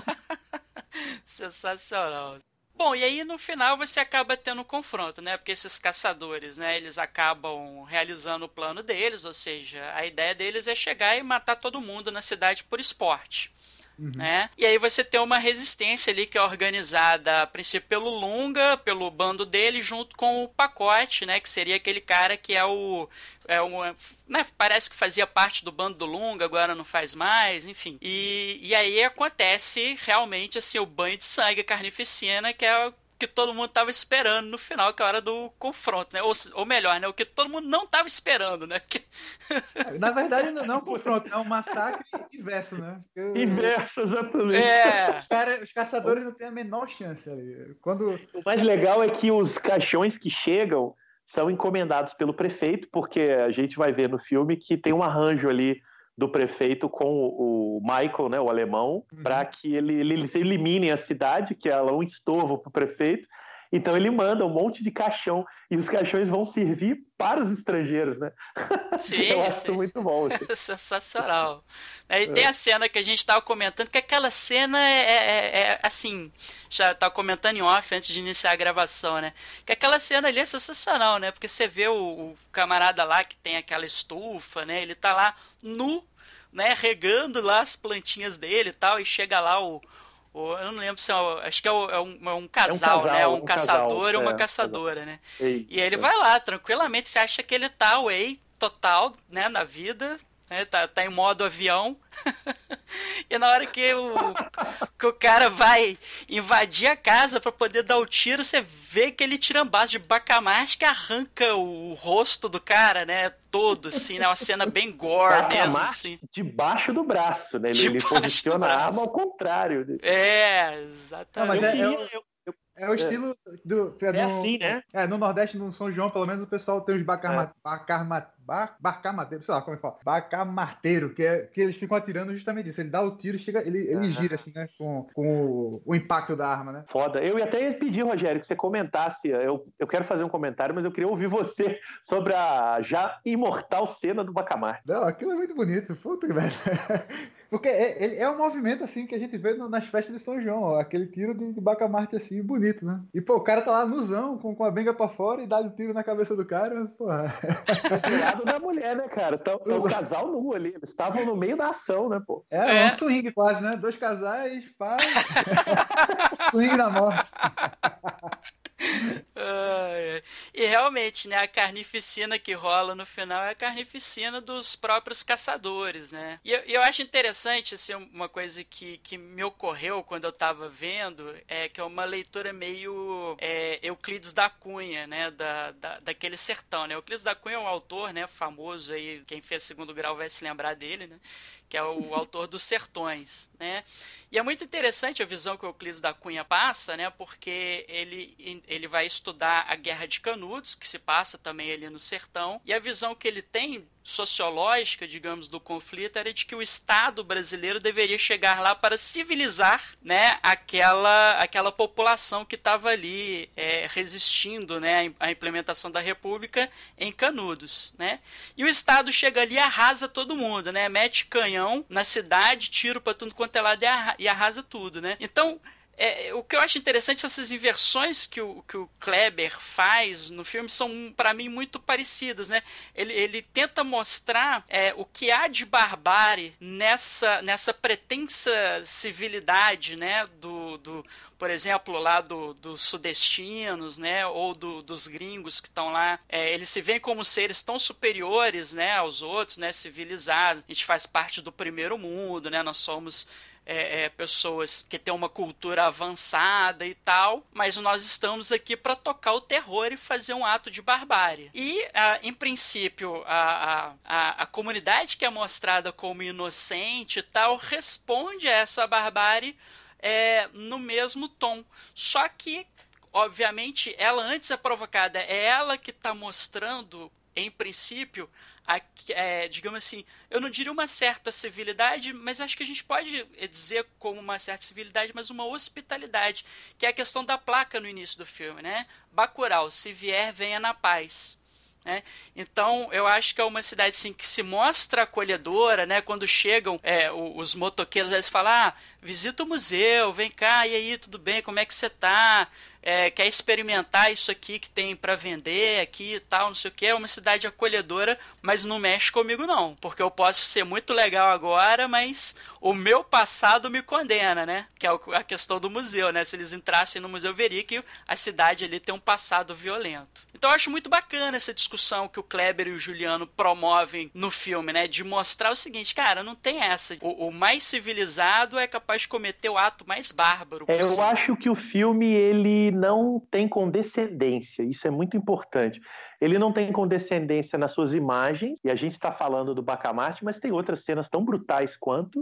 Sensacional. Bom, e aí no final você acaba tendo um confronto, né? Porque esses caçadores, né? Eles acabam realizando o plano deles, ou seja, a ideia deles é chegar e matar todo mundo na cidade por esporte. Uhum. Né? E aí você tem uma resistência ali que é organizada a princípio pelo Lunga, pelo bando dele, junto com o Pacote, né? Que seria aquele cara que é o... É um, né, parece que fazia parte do bando do Lunga, agora não faz mais, enfim. E, e aí acontece realmente assim, o banho de sangue, a carnificina, que é o que todo mundo estava esperando no final, que é a hora do confronto, né? Ou, ou melhor, né? O que todo mundo não estava esperando, né? Que... Na verdade, não é um confronto, é um massacre inverso, né? Eu... Inverso, exatamente. É. Os, cara, os caçadores não têm a menor chance ali. Quando... O mais legal é que os caixões que chegam são encomendados pelo prefeito, porque a gente vai ver no filme que tem um arranjo ali do prefeito com o Michael, né, o alemão, uhum. para que ele, eles eliminem a cidade, que é um estorvo para o prefeito, Então ele manda um monte de caixão e os caixões vão servir para os estrangeiros, né? Sim, eu acho sim. muito bom. Assim. Sensacional. E tem a cena que a gente estava comentando, que aquela cena é, é, é assim, já estava comentando em off antes de iniciar a gravação, né? Que aquela cena ali é sensacional, né? Porque você vê o, o camarada lá que tem aquela estufa, né? Ele tá lá nu, né? Regando lá as plantinhas dele e tal, e chega lá o eu não lembro se é, acho que é, um, é um, é um casal, é um casal, né? Um, um caçador casal, e uma é, caçadora, casal. Né? Ei, e ele é. vai lá, tranquilamente, você acha que ele tá way total, né, na vida, né? Tá, tá em modo avião. E na hora que o, que o cara vai invadir a casa pra poder dar o tiro, você vê que ele tira um baço de bacamarte que arranca o rosto do cara, né? Todo, assim, né? Uma cena bem gore mesmo, assim. Debaixo do braço, né? Ele, ele posiciona a arma ao contrário. É, exatamente. Não, mas é, eu, eu, eu, é o estilo do... É, é no, assim, né? É, no Nordeste, no São João, pelo menos, o pessoal tem os bacarma, é. bacarma, bar, barcamarteiro, sei lá como é que fala. Bacamarteiro, que é que eles ficam atirando justamente isso. Ele dá o tiro, chega, ele, ele uhum. gira, assim, né? Com, com o, o impacto da arma, né? Foda. Eu ia até pedir, Rogério, que você comentasse. Eu, eu quero fazer um comentário, mas eu queria ouvir você sobre a já imortal cena do Bacamarte. Não, aquilo é muito bonito. Puta que merda. Porque é, é, é um movimento, assim, que a gente vê no, nas festas de São João, ó, aquele tiro de, de bacamarte, assim, bonito, né? E, pô, o cara tá lá nuzão, com, com a benga pra fora e dá um tiro na cabeça do cara, porra. Do lado da mulher, né, cara? Tá, tá o casal nu ali, eles estavam no meio da ação, né, pô? É, é um swing quase, né? Dois casais, paz. Swing da morte. Uh, e realmente, né, a carnificina que rola no final é a carnificina dos próprios caçadores, né? E eu, eu acho interessante, assim, uma coisa que, que me ocorreu quando eu tava vendo, é que é uma leitura meio é, Euclides da Cunha, né, da, da, daquele sertão, né? Euclides da Cunha é um autor, né, famoso aí, quem fez segundo grau vai se lembrar dele, né? Que é o autor dos Sertões, né? E é muito interessante a visão que o Euclides da Cunha passa, né? Porque ele, ele vai estudar a Guerra de Canudos, que se passa também ali no sertão, e a visão que ele tem sociológica, digamos, do conflito era de que o Estado brasileiro deveria chegar lá para civilizar, né, aquela, aquela população que estava ali é, resistindo, né, à implementação da República em Canudos, né? E o Estado chega ali e arrasa todo mundo, né? Mete canhão na cidade, tiro para tudo quanto é lado e arrasa tudo, né? Então, É, o que eu acho interessante, essas inversões que o, que o Kleber faz no filme são, para mim, muito parecidas, né? Ele, ele tenta mostrar é, o que há de barbárie nessa, nessa pretensa civilidade, né? Do, do, por exemplo, lá do, dos sudestinos, né? Ou do, dos gringos que estão lá. É, eles se veem como seres tão superiores, né, aos outros, né? Civilizados. A gente faz parte do primeiro mundo, né? Nós somos... É, é, pessoas que têm uma cultura avançada e tal, mas nós estamos aqui para tocar o terror e fazer um ato de barbárie. E, ah, em princípio, a, a, a comunidade que é mostrada como inocente e tal, responde a essa barbárie é, no mesmo tom. Só que, obviamente, ela antes é provocada, é ela que está mostrando, em princípio, A, é, digamos assim, eu não diria uma certa civilidade, mas acho que a gente pode dizer como uma certa civilidade, mas uma hospitalidade, que é a questão da placa no início do filme, né? Bacurau, se vier, venha na paz. Né? Então eu acho que é uma cidade assim, que se mostra acolhedora, né? Quando chegam é, os motoqueiros, eles falam, ah, visita o museu, vem cá, e aí, tudo bem, como é que você tá? É, quer experimentar isso aqui que tem para vender aqui e tal, não sei o que, é uma cidade acolhedora, mas não mexe comigo não, porque eu posso ser muito legal agora, mas o meu passado me condena, né? Que é a questão do museu, né? Se eles entrassem no museu, veria que a cidade ali tem um passado violento. Então eu acho muito bacana essa discussão que o Kleber e o Juliano promovem no filme, né? De mostrar o seguinte, cara, não tem essa. O, o mais civilizado é capaz de cometer o ato mais bárbaro possível. É, eu acho que o filme, ele não tem condescendência, isso é muito importante. Ele não tem condescendência nas suas imagens, e a gente está falando do Bacamarte, mas tem outras cenas tão brutais quanto.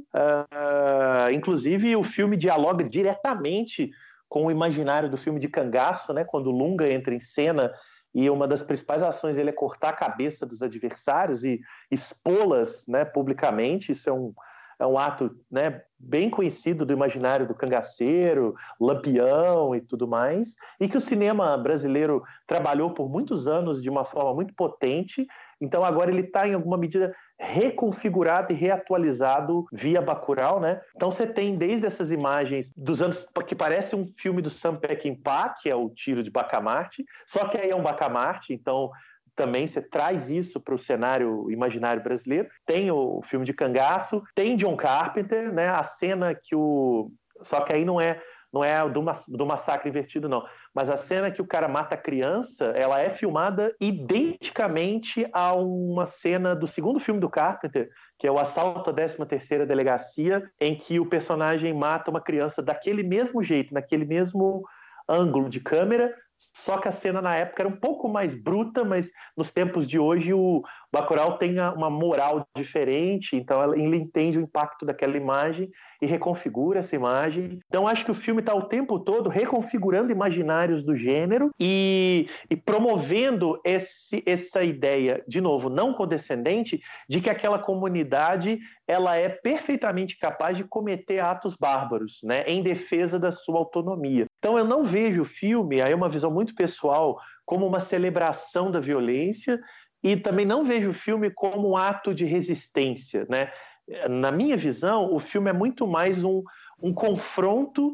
Uh, inclusive, o filme dialoga diretamente com o imaginário do filme de Cangaço, né? Quando o Lunga entra em cena e uma das principais ações dele é cortar a cabeça dos adversários e expô-las, né, publicamente. Isso é um, é um ato, né, bem conhecido do imaginário do cangaceiro, Lampião e tudo mais, e que o cinema brasileiro trabalhou por muitos anos de uma forma muito potente. Então agora ele está, em alguma medida, reconfigurado e reatualizado via Bacurau, né? Então você tem desde essas imagens dos anos que parece um filme do Sam Peckinpah, que é o Tiro de Bacamarte, só que aí é um Bacamarte, então também você traz isso para o cenário imaginário brasileiro. Tem o filme de Cangaço, tem John Carpenter, né? A cena que o... Só que aí não é, não é do, do massacre invertido, não. Mas a cena que o cara mata a criança, ela é filmada identicamente a uma cena do segundo filme do Carpenter, que é o Assalto à décima terceira Delegacia, em que o personagem mata uma criança daquele mesmo jeito, naquele mesmo ângulo de câmera, só que a cena na época era um pouco mais bruta, mas nos tempos de hoje o Bacurau tem uma moral diferente, então ele entende o impacto daquela imagem e reconfigura essa imagem. Então acho que o filme está o tempo todo reconfigurando imaginários do gênero e, e promovendo esse, essa ideia, de novo, não condescendente, de que aquela comunidade ela é perfeitamente capaz de cometer atos bárbaros, né, em defesa da sua autonomia. Então eu não vejo o filme, aí é uma visão muito pessoal, como uma celebração da violência, e também não vejo o filme como um ato de resistência, né? Na minha visão, o filme é muito mais um, um confronto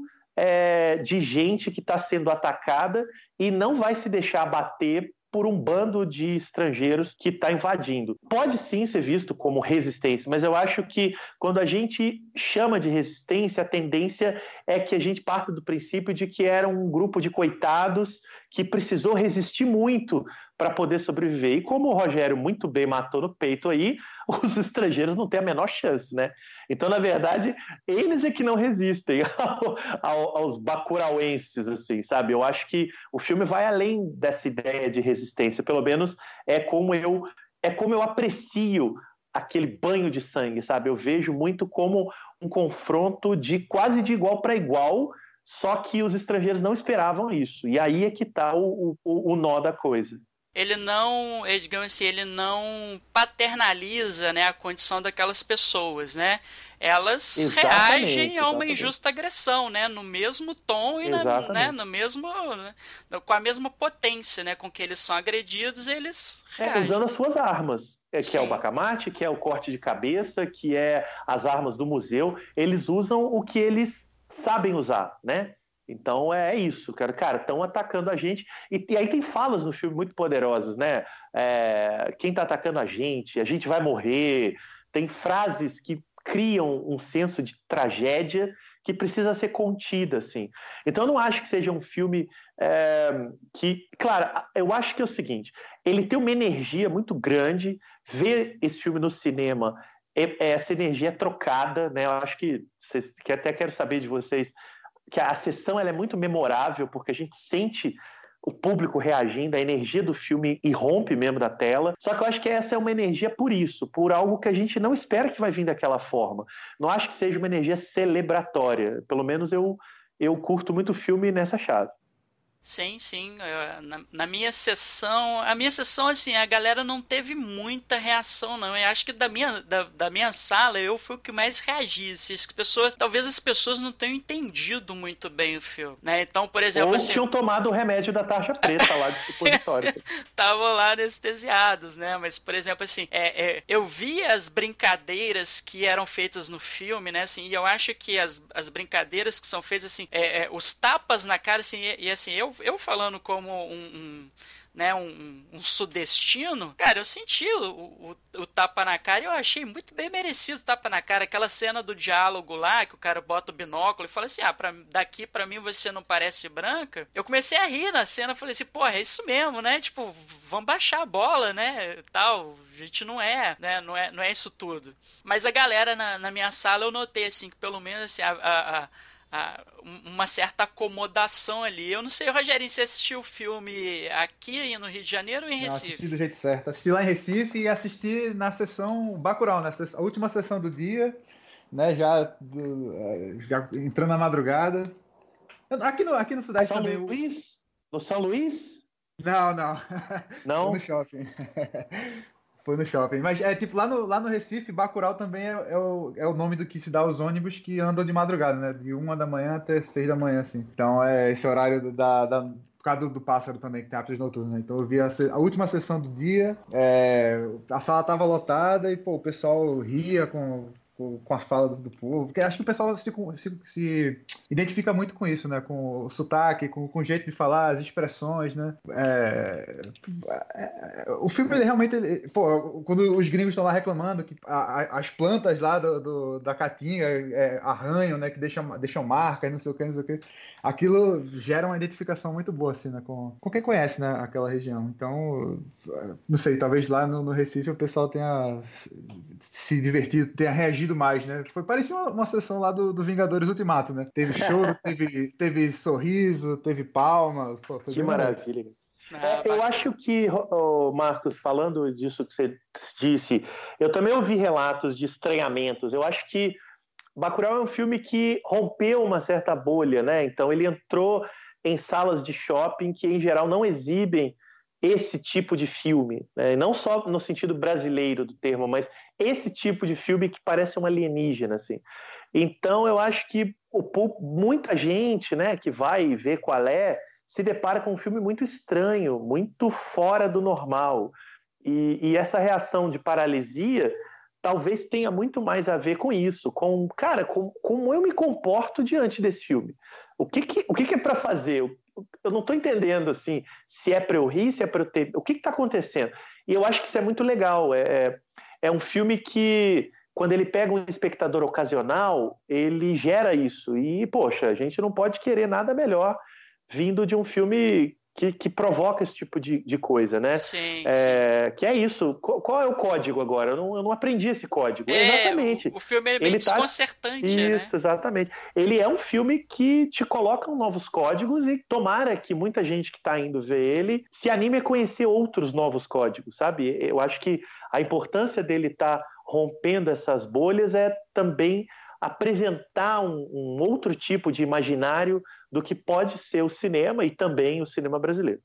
é, de gente que está sendo atacada e não vai se deixar abater por um bando de estrangeiros que está invadindo. Pode sim ser visto como resistência, mas eu acho que quando a gente chama de resistência, a tendência é que a gente parte do princípio de que era um grupo de coitados que precisou resistir muito para poder sobreviver. E como o Rogério muito bem matou no peito aí, os estrangeiros não têm a menor chance, né? Então, na verdade, eles é que não resistem ao, ao, aos bacurauenses, assim, sabe? Eu acho que o filme vai além dessa ideia de resistência, pelo menos é como eu, é como eu aprecio aquele banho de sangue, sabe? Eu vejo muito como um confronto de quase de igual para igual, só que os estrangeiros não esperavam isso. E aí é que está o, o, o nó da coisa. Ele não, ele, digamos assim, ele não paternaliza, né, a condição daquelas pessoas, né? Elas exatamente, reagem a uma exatamente. injusta agressão, né? No mesmo tom e na, né, no mesmo, né, com a mesma potência, né, com que eles são agredidos, eles reagem. É, usando as suas armas, que Sim. é o bacamarte, que é o corte de cabeça, que é as armas do museu. Eles usam o que eles sabem usar, né? Então é isso, cara. Cara, estão atacando a gente. E, e aí tem falas no filme muito poderosas, né? É, quem está atacando a gente? A gente vai morrer. Tem frases que criam um senso de tragédia que precisa ser contida, assim. Então eu não acho que seja um filme é, que... Claro, eu acho que é o seguinte, ele tem uma energia muito grande. Ver esse filme no cinema, é, essa energia é trocada, né? Eu acho que, vocês, que até quero saber de vocês, que a sessão ela é muito memorável, porque a gente sente o público reagindo, a energia do filme irrompe mesmo da tela. Só que eu acho que essa é uma energia por isso, por algo que a gente não espera que vai vir daquela forma. Não acho que seja uma energia celebratória. Pelo menos eu, eu curto muito o filme nessa chave. Sim, sim. Na, na minha sessão, a minha sessão, assim, a galera não teve muita reação, não. Eu acho que da minha, da, da minha sala, eu fui o que mais reagi. Assim, as pessoas, talvez as pessoas não tenham entendido muito bem o filme, né? Então, por exemplo... Ou assim, tinham tomado o remédio da tarja preta lá de supositório. Estavam lá anestesiados, né? Mas, por exemplo, assim, é, é, eu vi as brincadeiras que eram feitas no filme, né? Assim, e eu acho que as, as brincadeiras que são feitas, assim, é, é, os tapas na cara, assim, e, e assim, eu Eu falando como um, um, né, um, um sudestino, cara, eu senti o, o, o tapa na cara e eu achei muito bem merecido o tapa na cara. Aquela cena do diálogo lá, que o cara bota o binóculo e fala assim, ah, pra, daqui pra mim você não parece branca. Eu comecei a rir na cena, falei assim, porra, é isso mesmo, né? Tipo, vamos baixar a bola, né? Tal, a gente não é, né? Não é, não é isso tudo. Mas a galera na, na minha sala, eu notei, assim, que pelo menos, assim, a... a, a uma certa acomodação ali. Eu não sei, Rogerinho, você assistiu o filme aqui no Rio de Janeiro ou em Recife? Não, assisti do jeito certo. Assisti lá em Recife e assisti na sessão Bacurau, né? A última sessão do dia, né? Já, do, já entrando na madrugada. Aqui no, aqui no Sudeste São também. Luís? No São Luís? Não, não. Não? No shopping. Foi no shopping. Mas é tipo, lá no, lá no Recife, Bacurau também é, é, o, é o nome do que se dá aos ônibus que andam de madrugada, né? De uma da manhã até seis da manhã, assim. Então é esse horário da, da, por causa do, do pássaro também, que tem hábitos noturnos, né? Então eu vi a, a última sessão do dia, é, a sala tava lotada e, pô, o pessoal ria com, com, com a fala do, do povo. Porque acho que o pessoal se, se, se identifica muito com isso, né? Com o sotaque, com, com o jeito de falar, as expressões, né? É, é, o filme, ele realmente... Ele, pô, quando os gringos estão lá reclamando que a, a, as plantas lá do, do, da Caatinga é, arranham, né? Que deixam, deixam marcas, não sei o que, não sei o que. Aquilo gera uma identificação muito boa, assim, né? Com, com quem conhece, né? Aquela região. Então, não sei, talvez lá no, no Recife o pessoal tenha se divertido, tenha reagido mais, né? Foi, parecia uma, uma sessão lá do, do Vingadores Ultimato, né? Teve choro, teve, teve sorriso, teve palma. Pô, foi que maravilha. Ah, é, eu acho que, oh, Marcos, falando disso que você disse, eu também ouvi relatos de estranhamentos. Eu acho que Bacurau é um filme que rompeu uma certa bolha, né? Então ele entrou em salas de shopping que, em geral, não exibem esse tipo de filme, né? Não só no sentido brasileiro do termo, mas esse tipo de filme que parece um alienígena, assim. Então eu acho que o, muita gente, né, que vai ver qual é, se depara com um filme muito estranho, muito fora do normal. E, e essa reação de paralisia talvez tenha muito mais a ver com isso, com, cara, com, como eu me comporto diante desse filme. O que, que, o que, que é para fazer? Eu, eu não estou entendendo, assim, se é para eu rir, se é para eu ter... O que está acontecendo? E eu acho que isso é muito legal. É, é um filme que, quando ele pega um espectador ocasional, ele gera isso. E, poxa, a gente não pode querer nada melhor vindo de um filme que, que provoca esse tipo de, de coisa, né? Sim, é, sim. Que é isso. Qual, qual é o código agora? Eu não, eu não aprendi esse código. É, exatamente. O, o filme é bem ele desconcertante, tá... né? Isso, exatamente. Ele é um filme que te coloca novos códigos e tomara que muita gente que está indo ver ele se anime a conhecer outros novos códigos, sabe? Eu acho que a importância dele estar tá rompendo essas bolhas é também apresentar um, um outro tipo de imaginário do que pode ser o cinema e também o cinema brasileiro.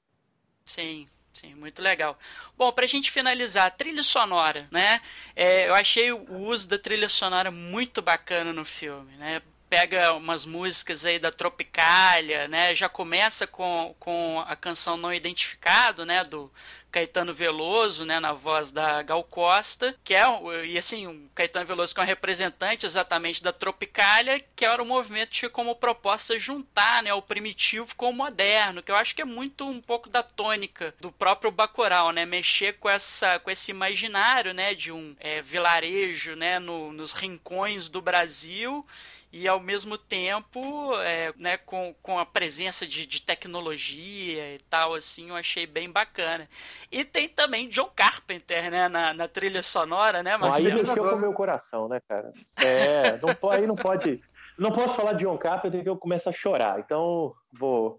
Sim, sim, muito legal. Bom, pra gente finalizar, trilha sonora, né? É, eu achei o uso da trilha sonora muito bacana no filme, né? Pega umas músicas aí da Tropicália, né? Já começa com, com a canção Não Identificado, né? Do Caetano Veloso, né? Na voz da Gal Costa, que é, e assim, o Caetano Veloso que é um representante exatamente da Tropicália, que era um movimento que tinha como proposta juntar, né? O primitivo com o moderno, que eu acho que é muito um pouco da tônica do próprio Bacurau, né? Mexer com, essa, com esse imaginário, né? De um é, vilarejo, né? No, nos rincões do Brasil, e ao mesmo tempo, é, né, com, com a presença de, de tecnologia e tal, assim, eu achei bem bacana. E tem também John Carpenter, né, na, na trilha sonora, né, Marcelo? Aí mexeu com o meu coração, né, cara? É, não, aí não pode... Não posso falar de John Carpenter que eu começo a chorar, então vou...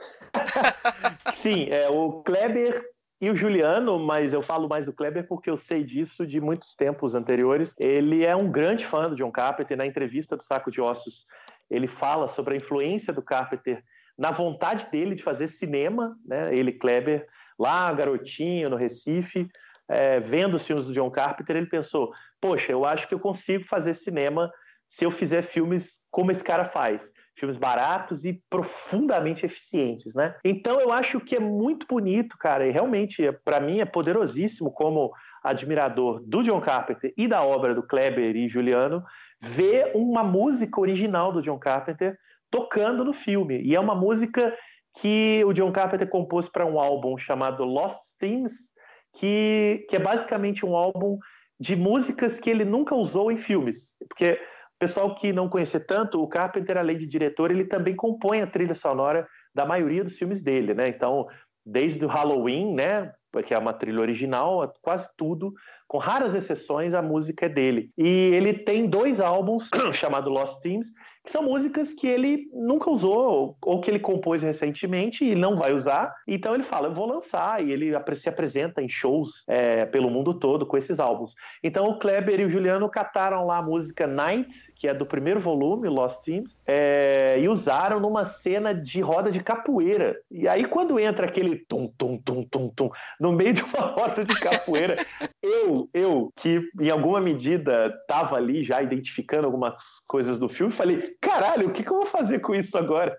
Sim, é, o Kleber e o Juliano, mas eu falo mais do Kleber porque eu sei disso de muitos tempos anteriores. Ele é um grande fã do John Carpenter. Na entrevista do Saco de Ossos, ele fala sobre a influência do Carpenter na vontade dele de fazer cinema, né? Ele, Kleber, lá garotinho, no Recife, é, vendo os filmes do John Carpenter, ele pensou, poxa, eu acho que eu consigo fazer cinema se eu fizer filmes como esse cara faz. Filmes baratos e profundamente eficientes, né? Então eu acho que é muito bonito, cara, e realmente, para mim, é poderosíssimo como admirador do John Carpenter e da obra do Kleber e Juliano, ver uma música original do John Carpenter tocando no filme. E é uma música que o John Carpenter compôs para um álbum chamado Lost Themes, que, que é basicamente um álbum de músicas que ele nunca usou em filmes. Porque o pessoal que não conhece tanto, o Carpenter, além de diretor, ele também compõe a trilha sonora da maioria dos filmes dele, né? Então, desde o Halloween, né, que é uma trilha original, quase tudo Com raras exceções, a música é dele. E ele tem dois álbuns chamados Lost Themes, que são músicas que ele nunca usou, ou que ele compôs recentemente e não vai usar. Então ele fala, eu vou lançar, e ele se apresenta em shows é, pelo mundo todo com esses álbuns. Então o Kleber e o Juliano cataram lá a música Night, que é do primeiro volume, Lost Themes, é, e usaram numa cena de roda de capoeira. E aí quando entra aquele tum, tum, tum, tum, tum, no meio de uma roda de capoeira, eu, eu, que em alguma medida estava ali já identificando algumas coisas do filme, falei, caralho, o que, que eu vou fazer com isso agora?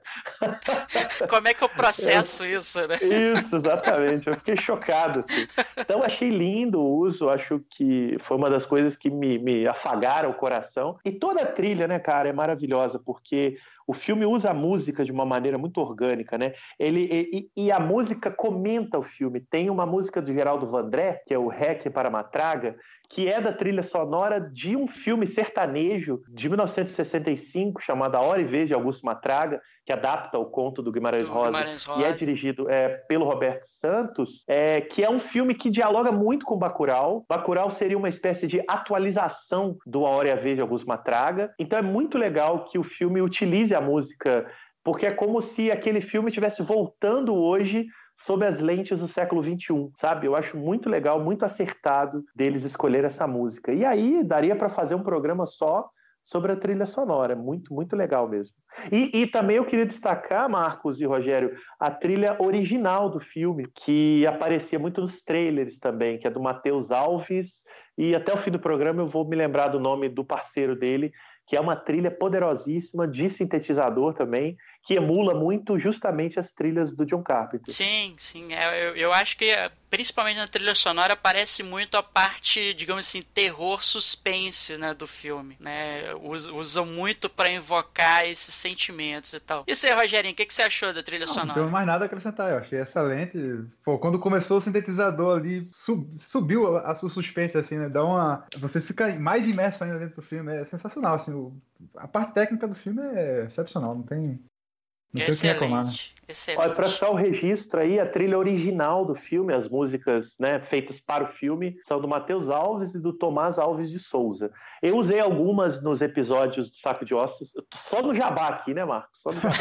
Como é que eu processo eu, isso, né? Isso, exatamente. Eu fiquei chocado. Assim. Então, achei lindo o uso. Acho que foi uma das coisas que me, me afagaram o coração. E toda a trilha, né, cara, é maravilhosa, porque o filme usa a música de uma maneira muito orgânica, né? Ele, e, e a música comenta o filme. Tem uma música do Geraldo Vandré, que é o Requiem para Matraga, que é da trilha sonora de um filme sertanejo de mil novecentos e sessenta e cinco, chamado A Hora e Vez, de Augusto Matraga, que adapta o conto do Guimarães, do Rosa, Guimarães Rosa, e é dirigido é, pelo Roberto Santos, é, que é um filme que dialoga muito com Bacurau. Bacurau seria uma espécie de atualização do A Hora e a Vez, de Augusto Matraga. Então é muito legal que o filme utilize a música, porque é como se aquele filme estivesse voltando hoje sob as lentes do século vinte e um, sabe? Eu acho muito legal, muito acertado deles escolher essa música. E aí daria para fazer um programa só sobre a trilha sonora, muito, muito legal mesmo. E, e também eu queria destacar, Marcos e Rogério, a trilha original do filme, que aparecia muito nos trailers também, que é do Matheus Alves, e até o fim do programa eu vou me lembrar do nome do parceiro dele, que é uma trilha poderosíssima de sintetizador também, que emula muito justamente as trilhas do John Carpenter. Sim, sim. Eu, eu acho que, principalmente na trilha sonora, aparece muito a parte, digamos assim, terror suspense, né, do filme. Né? Usam muito para invocar esses sentimentos e tal. E você, Rogerinho, o que, que você achou da trilha não, sonora? Não tenho mais nada a acrescentar, eu achei excelente. Pô, quando começou o sintetizador ali, sub, subiu a, a suspense, assim, né? Dá uma... Você fica mais imerso ainda dentro do filme, é sensacional, assim. O... A parte técnica do filme é excepcional, não tem... Não excelente, reclamar, né? excelente. Olha, para ficar o registro aí, a trilha original do filme, as músicas, né, feitas para o filme, são do Matheus Alves e do Tomás Alves de Souza. Eu usei algumas nos episódios do Saco de Ossos, só no jabá aqui, né, Marcos? Só no jabá.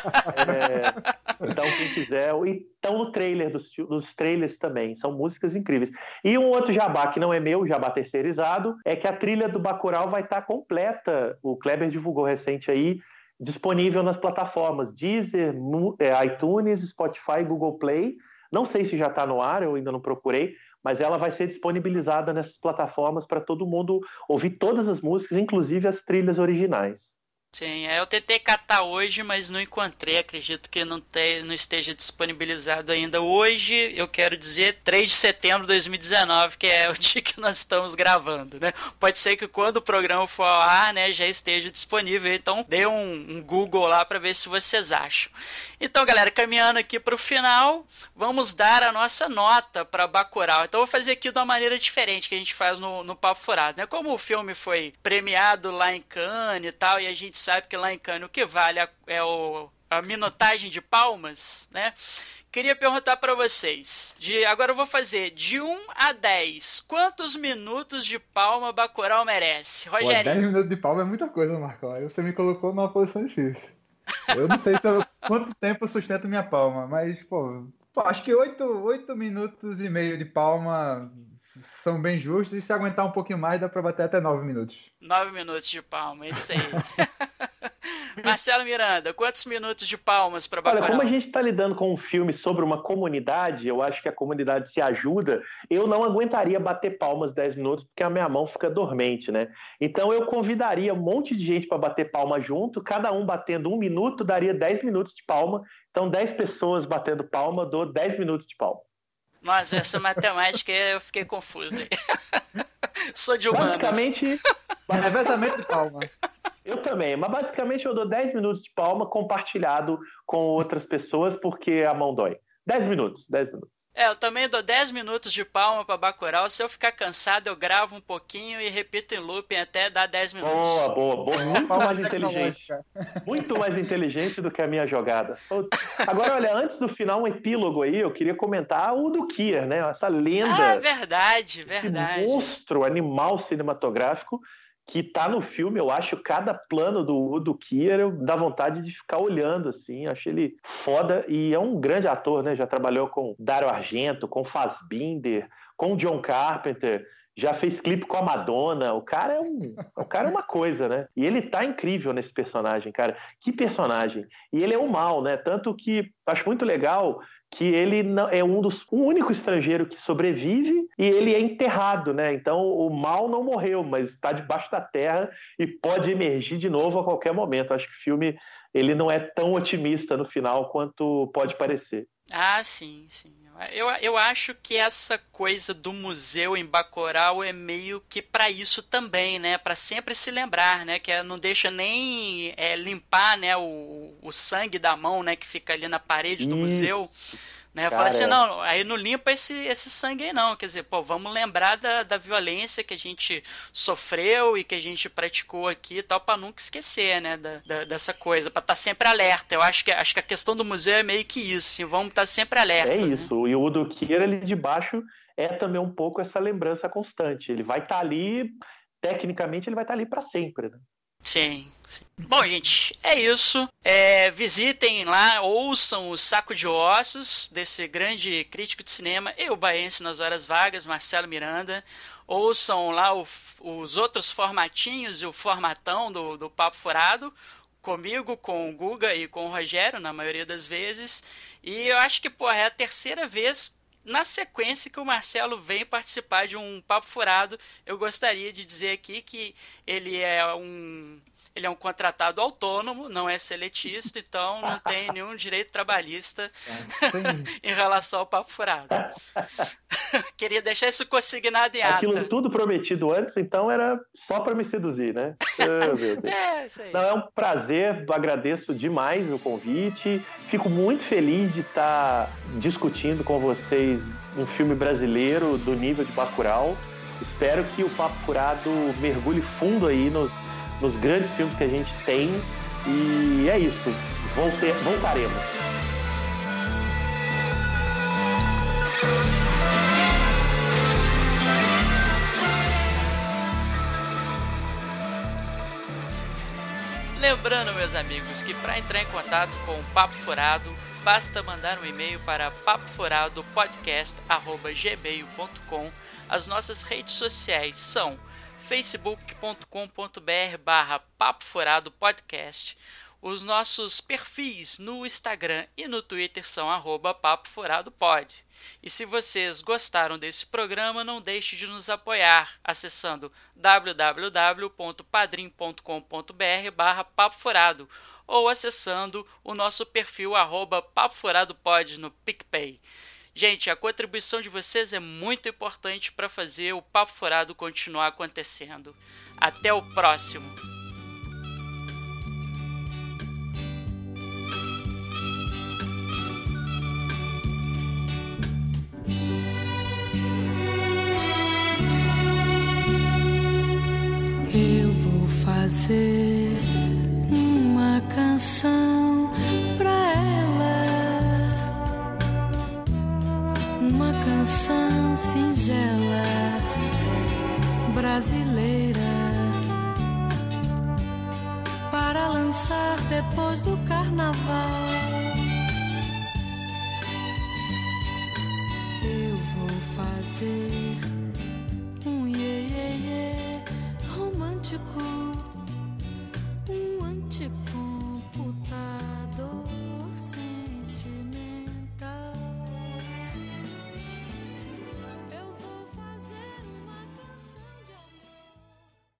é, então, quem quiser... E estão no trailer, dos, dos trailers também, são músicas incríveis. E um outro jabá que não é meu, jabá terceirizado, é que a trilha do Bacurau vai estar completa. O Kleber divulgou recente aí, disponível nas plataformas Deezer, iTunes, Spotify, Google Play. Não sei se já está no ar, eu ainda não procurei, mas ela vai ser disponibilizada nessas plataformas para todo mundo ouvir todas as músicas, inclusive as trilhas originais. Sim, eu tentei catar hoje, mas não encontrei, acredito que não, te, não esteja disponibilizado ainda. Hoje, eu quero dizer, três de setembro de dois mil e dezenove, que é o dia que nós estamos gravando, né? Pode ser que quando o programa for ao ar, né, já esteja disponível, então dê um, um Google lá para ver se vocês acham. Então, galera, caminhando aqui para o final, vamos dar a nossa nota para Bacurau. Então, eu vou fazer aqui de uma maneira diferente que a gente faz no, no Papo Furado, né? Como o filme foi premiado lá em Cannes e tal, e a gente sabe que lá em Cannes o que vale é o, a minutagem de palmas, né? Queria perguntar para vocês, de, agora eu vou fazer de um a dez, quantos minutos de palma Bacurau merece? Rogério. dez minutos de palma é muita coisa, Marco. Aí você me colocou numa posição difícil. Eu não sei se eu, quanto tempo eu sustento minha palma, mas, pô, pô acho que oito minutos e meio de palma são bem justos, e se aguentar um pouquinho mais dá pra bater até nove minutos. nove minutos de palma, isso aí. Marcelo Miranda, quantos minutos de palmas para Bacurau? Olha, como a gente está lidando com um filme sobre uma comunidade, eu acho que a comunidade se ajuda, eu não aguentaria bater palmas dez minutos, porque a minha mão fica dormente, né? Então eu convidaria um monte de gente para bater palma junto, cada um batendo um minuto, daria dez minutos de palma, então dez pessoas batendo palma, dou dez minutos de palma. Nossa, essa matemática eu fiquei confuso aí. Sou de humanos. Basicamente, revezamento de palma. Eu também, mas basicamente eu dou dez minutos de palma compartilhado com outras pessoas porque a mão dói. dez minutos, dez minutos. É, eu também dou dez minutos de palma pra Bacurau. Se eu ficar cansado, eu gravo um pouquinho e repito em looping até dar dez minutos. Boa, boa, boa. Muito mais inteligente. Muito mais inteligente do que a minha jogada. Agora, olha, antes do final, um epílogo aí, eu queria comentar o do Kier, né? Essa lenda. Ah, verdade, verdade. Esse monstro, animal cinematográfico que tá no filme. Eu acho cada plano do Udo Kier dá vontade de ficar olhando, assim. Acho ele foda e é um grande ator, né? Já trabalhou com Dario Argento, com Fassbinder, com John Carpenter, já fez clipe com a Madonna. O cara é um, o cara é uma coisa, né? E ele tá incrível nesse personagem, cara. Que personagem! E ele é o mal, né? Tanto que acho muito legal que ele não, é um dos, o único estrangeiro que sobrevive e ele é enterrado, né? Então o mal não morreu, mas está debaixo da terra e pode emergir de novo a qualquer momento. Acho que o filme ele não é tão otimista no final quanto pode parecer. Ah, sim, sim. Eu, eu acho que essa coisa do museu em Bacurau é meio que para isso também, né? Para sempre se lembrar, né? Que é, não deixa nem é, limpar, né? O, o sangue da mão, né? Que fica ali na parede do Isso. museu. Né? Fala assim, não, aí não limpa esse, esse sangue aí não, quer dizer, pô, vamos lembrar da, da violência que a gente sofreu e que a gente praticou aqui e tal, pra nunca esquecer, né, da, da, dessa coisa, pra estar tá sempre alerta. Eu acho que, acho que a questão do museu é meio que isso, assim, vamos estar tá sempre alerta. É isso, né? E o Udo Kier ali de baixo é também um pouco essa lembrança constante, ele vai estar tá ali, tecnicamente ele vai estar tá ali pra sempre, né? Sim, sim. Bom, gente, é isso. É, visitem lá, ouçam o Saco de Ossos, desse grande crítico de cinema e o baense nas horas vagas, Marcelo Miranda. Ouçam lá o, os outros formatinhos e o formatão do, do Papo Furado, comigo, com o Guga e com o Rogério, na maioria das vezes. E eu acho que, porra, é a terceira vez na sequência que o Marcelo vem participar de um Papo Furado. Eu gostaria de dizer aqui que ele é um, ele é um contratado autônomo, não é seletista, então não tem nenhum direito trabalhista em relação ao Papo Furado. Queria deixar isso consignado em ata. Aquilo tudo prometido antes, então era só para me seduzir, né? Oh, meu Deus. É, isso aí. Não, é um prazer, agradeço demais o convite. Fico muito feliz de estar discutindo com vocês um filme brasileiro do nível de Bacurau. Espero que o Papo Furado mergulhe fundo aí nos, nos grandes filmes que a gente tem. E é isso. Volte, voltaremos. Lembrando, meus amigos, que para entrar em contato com o Papo Furado, basta mandar um e-mail para papofuradopodcast arroba gmail ponto com. As nossas redes sociais são facebook ponto com ponto br barra Papo Furado Podcast. Os nossos perfis no Instagram e no Twitter são arroba Papo Furado Pod. E se vocês gostaram desse programa, não deixe de nos apoiar acessando w w w ponto padrim ponto com ponto br barra Papo Furado ou acessando o nosso perfil arroba Papo Furado Pod no PicPay. Gente, a contribuição de vocês é muito importante para fazer o Papo Furado continuar acontecendo. Até o próximo! Fazer uma canção pra ela, uma canção singela, brasileira, para lançar depois do carnaval. Eu vou fazer um iê, iê, iê romântico, um antigo.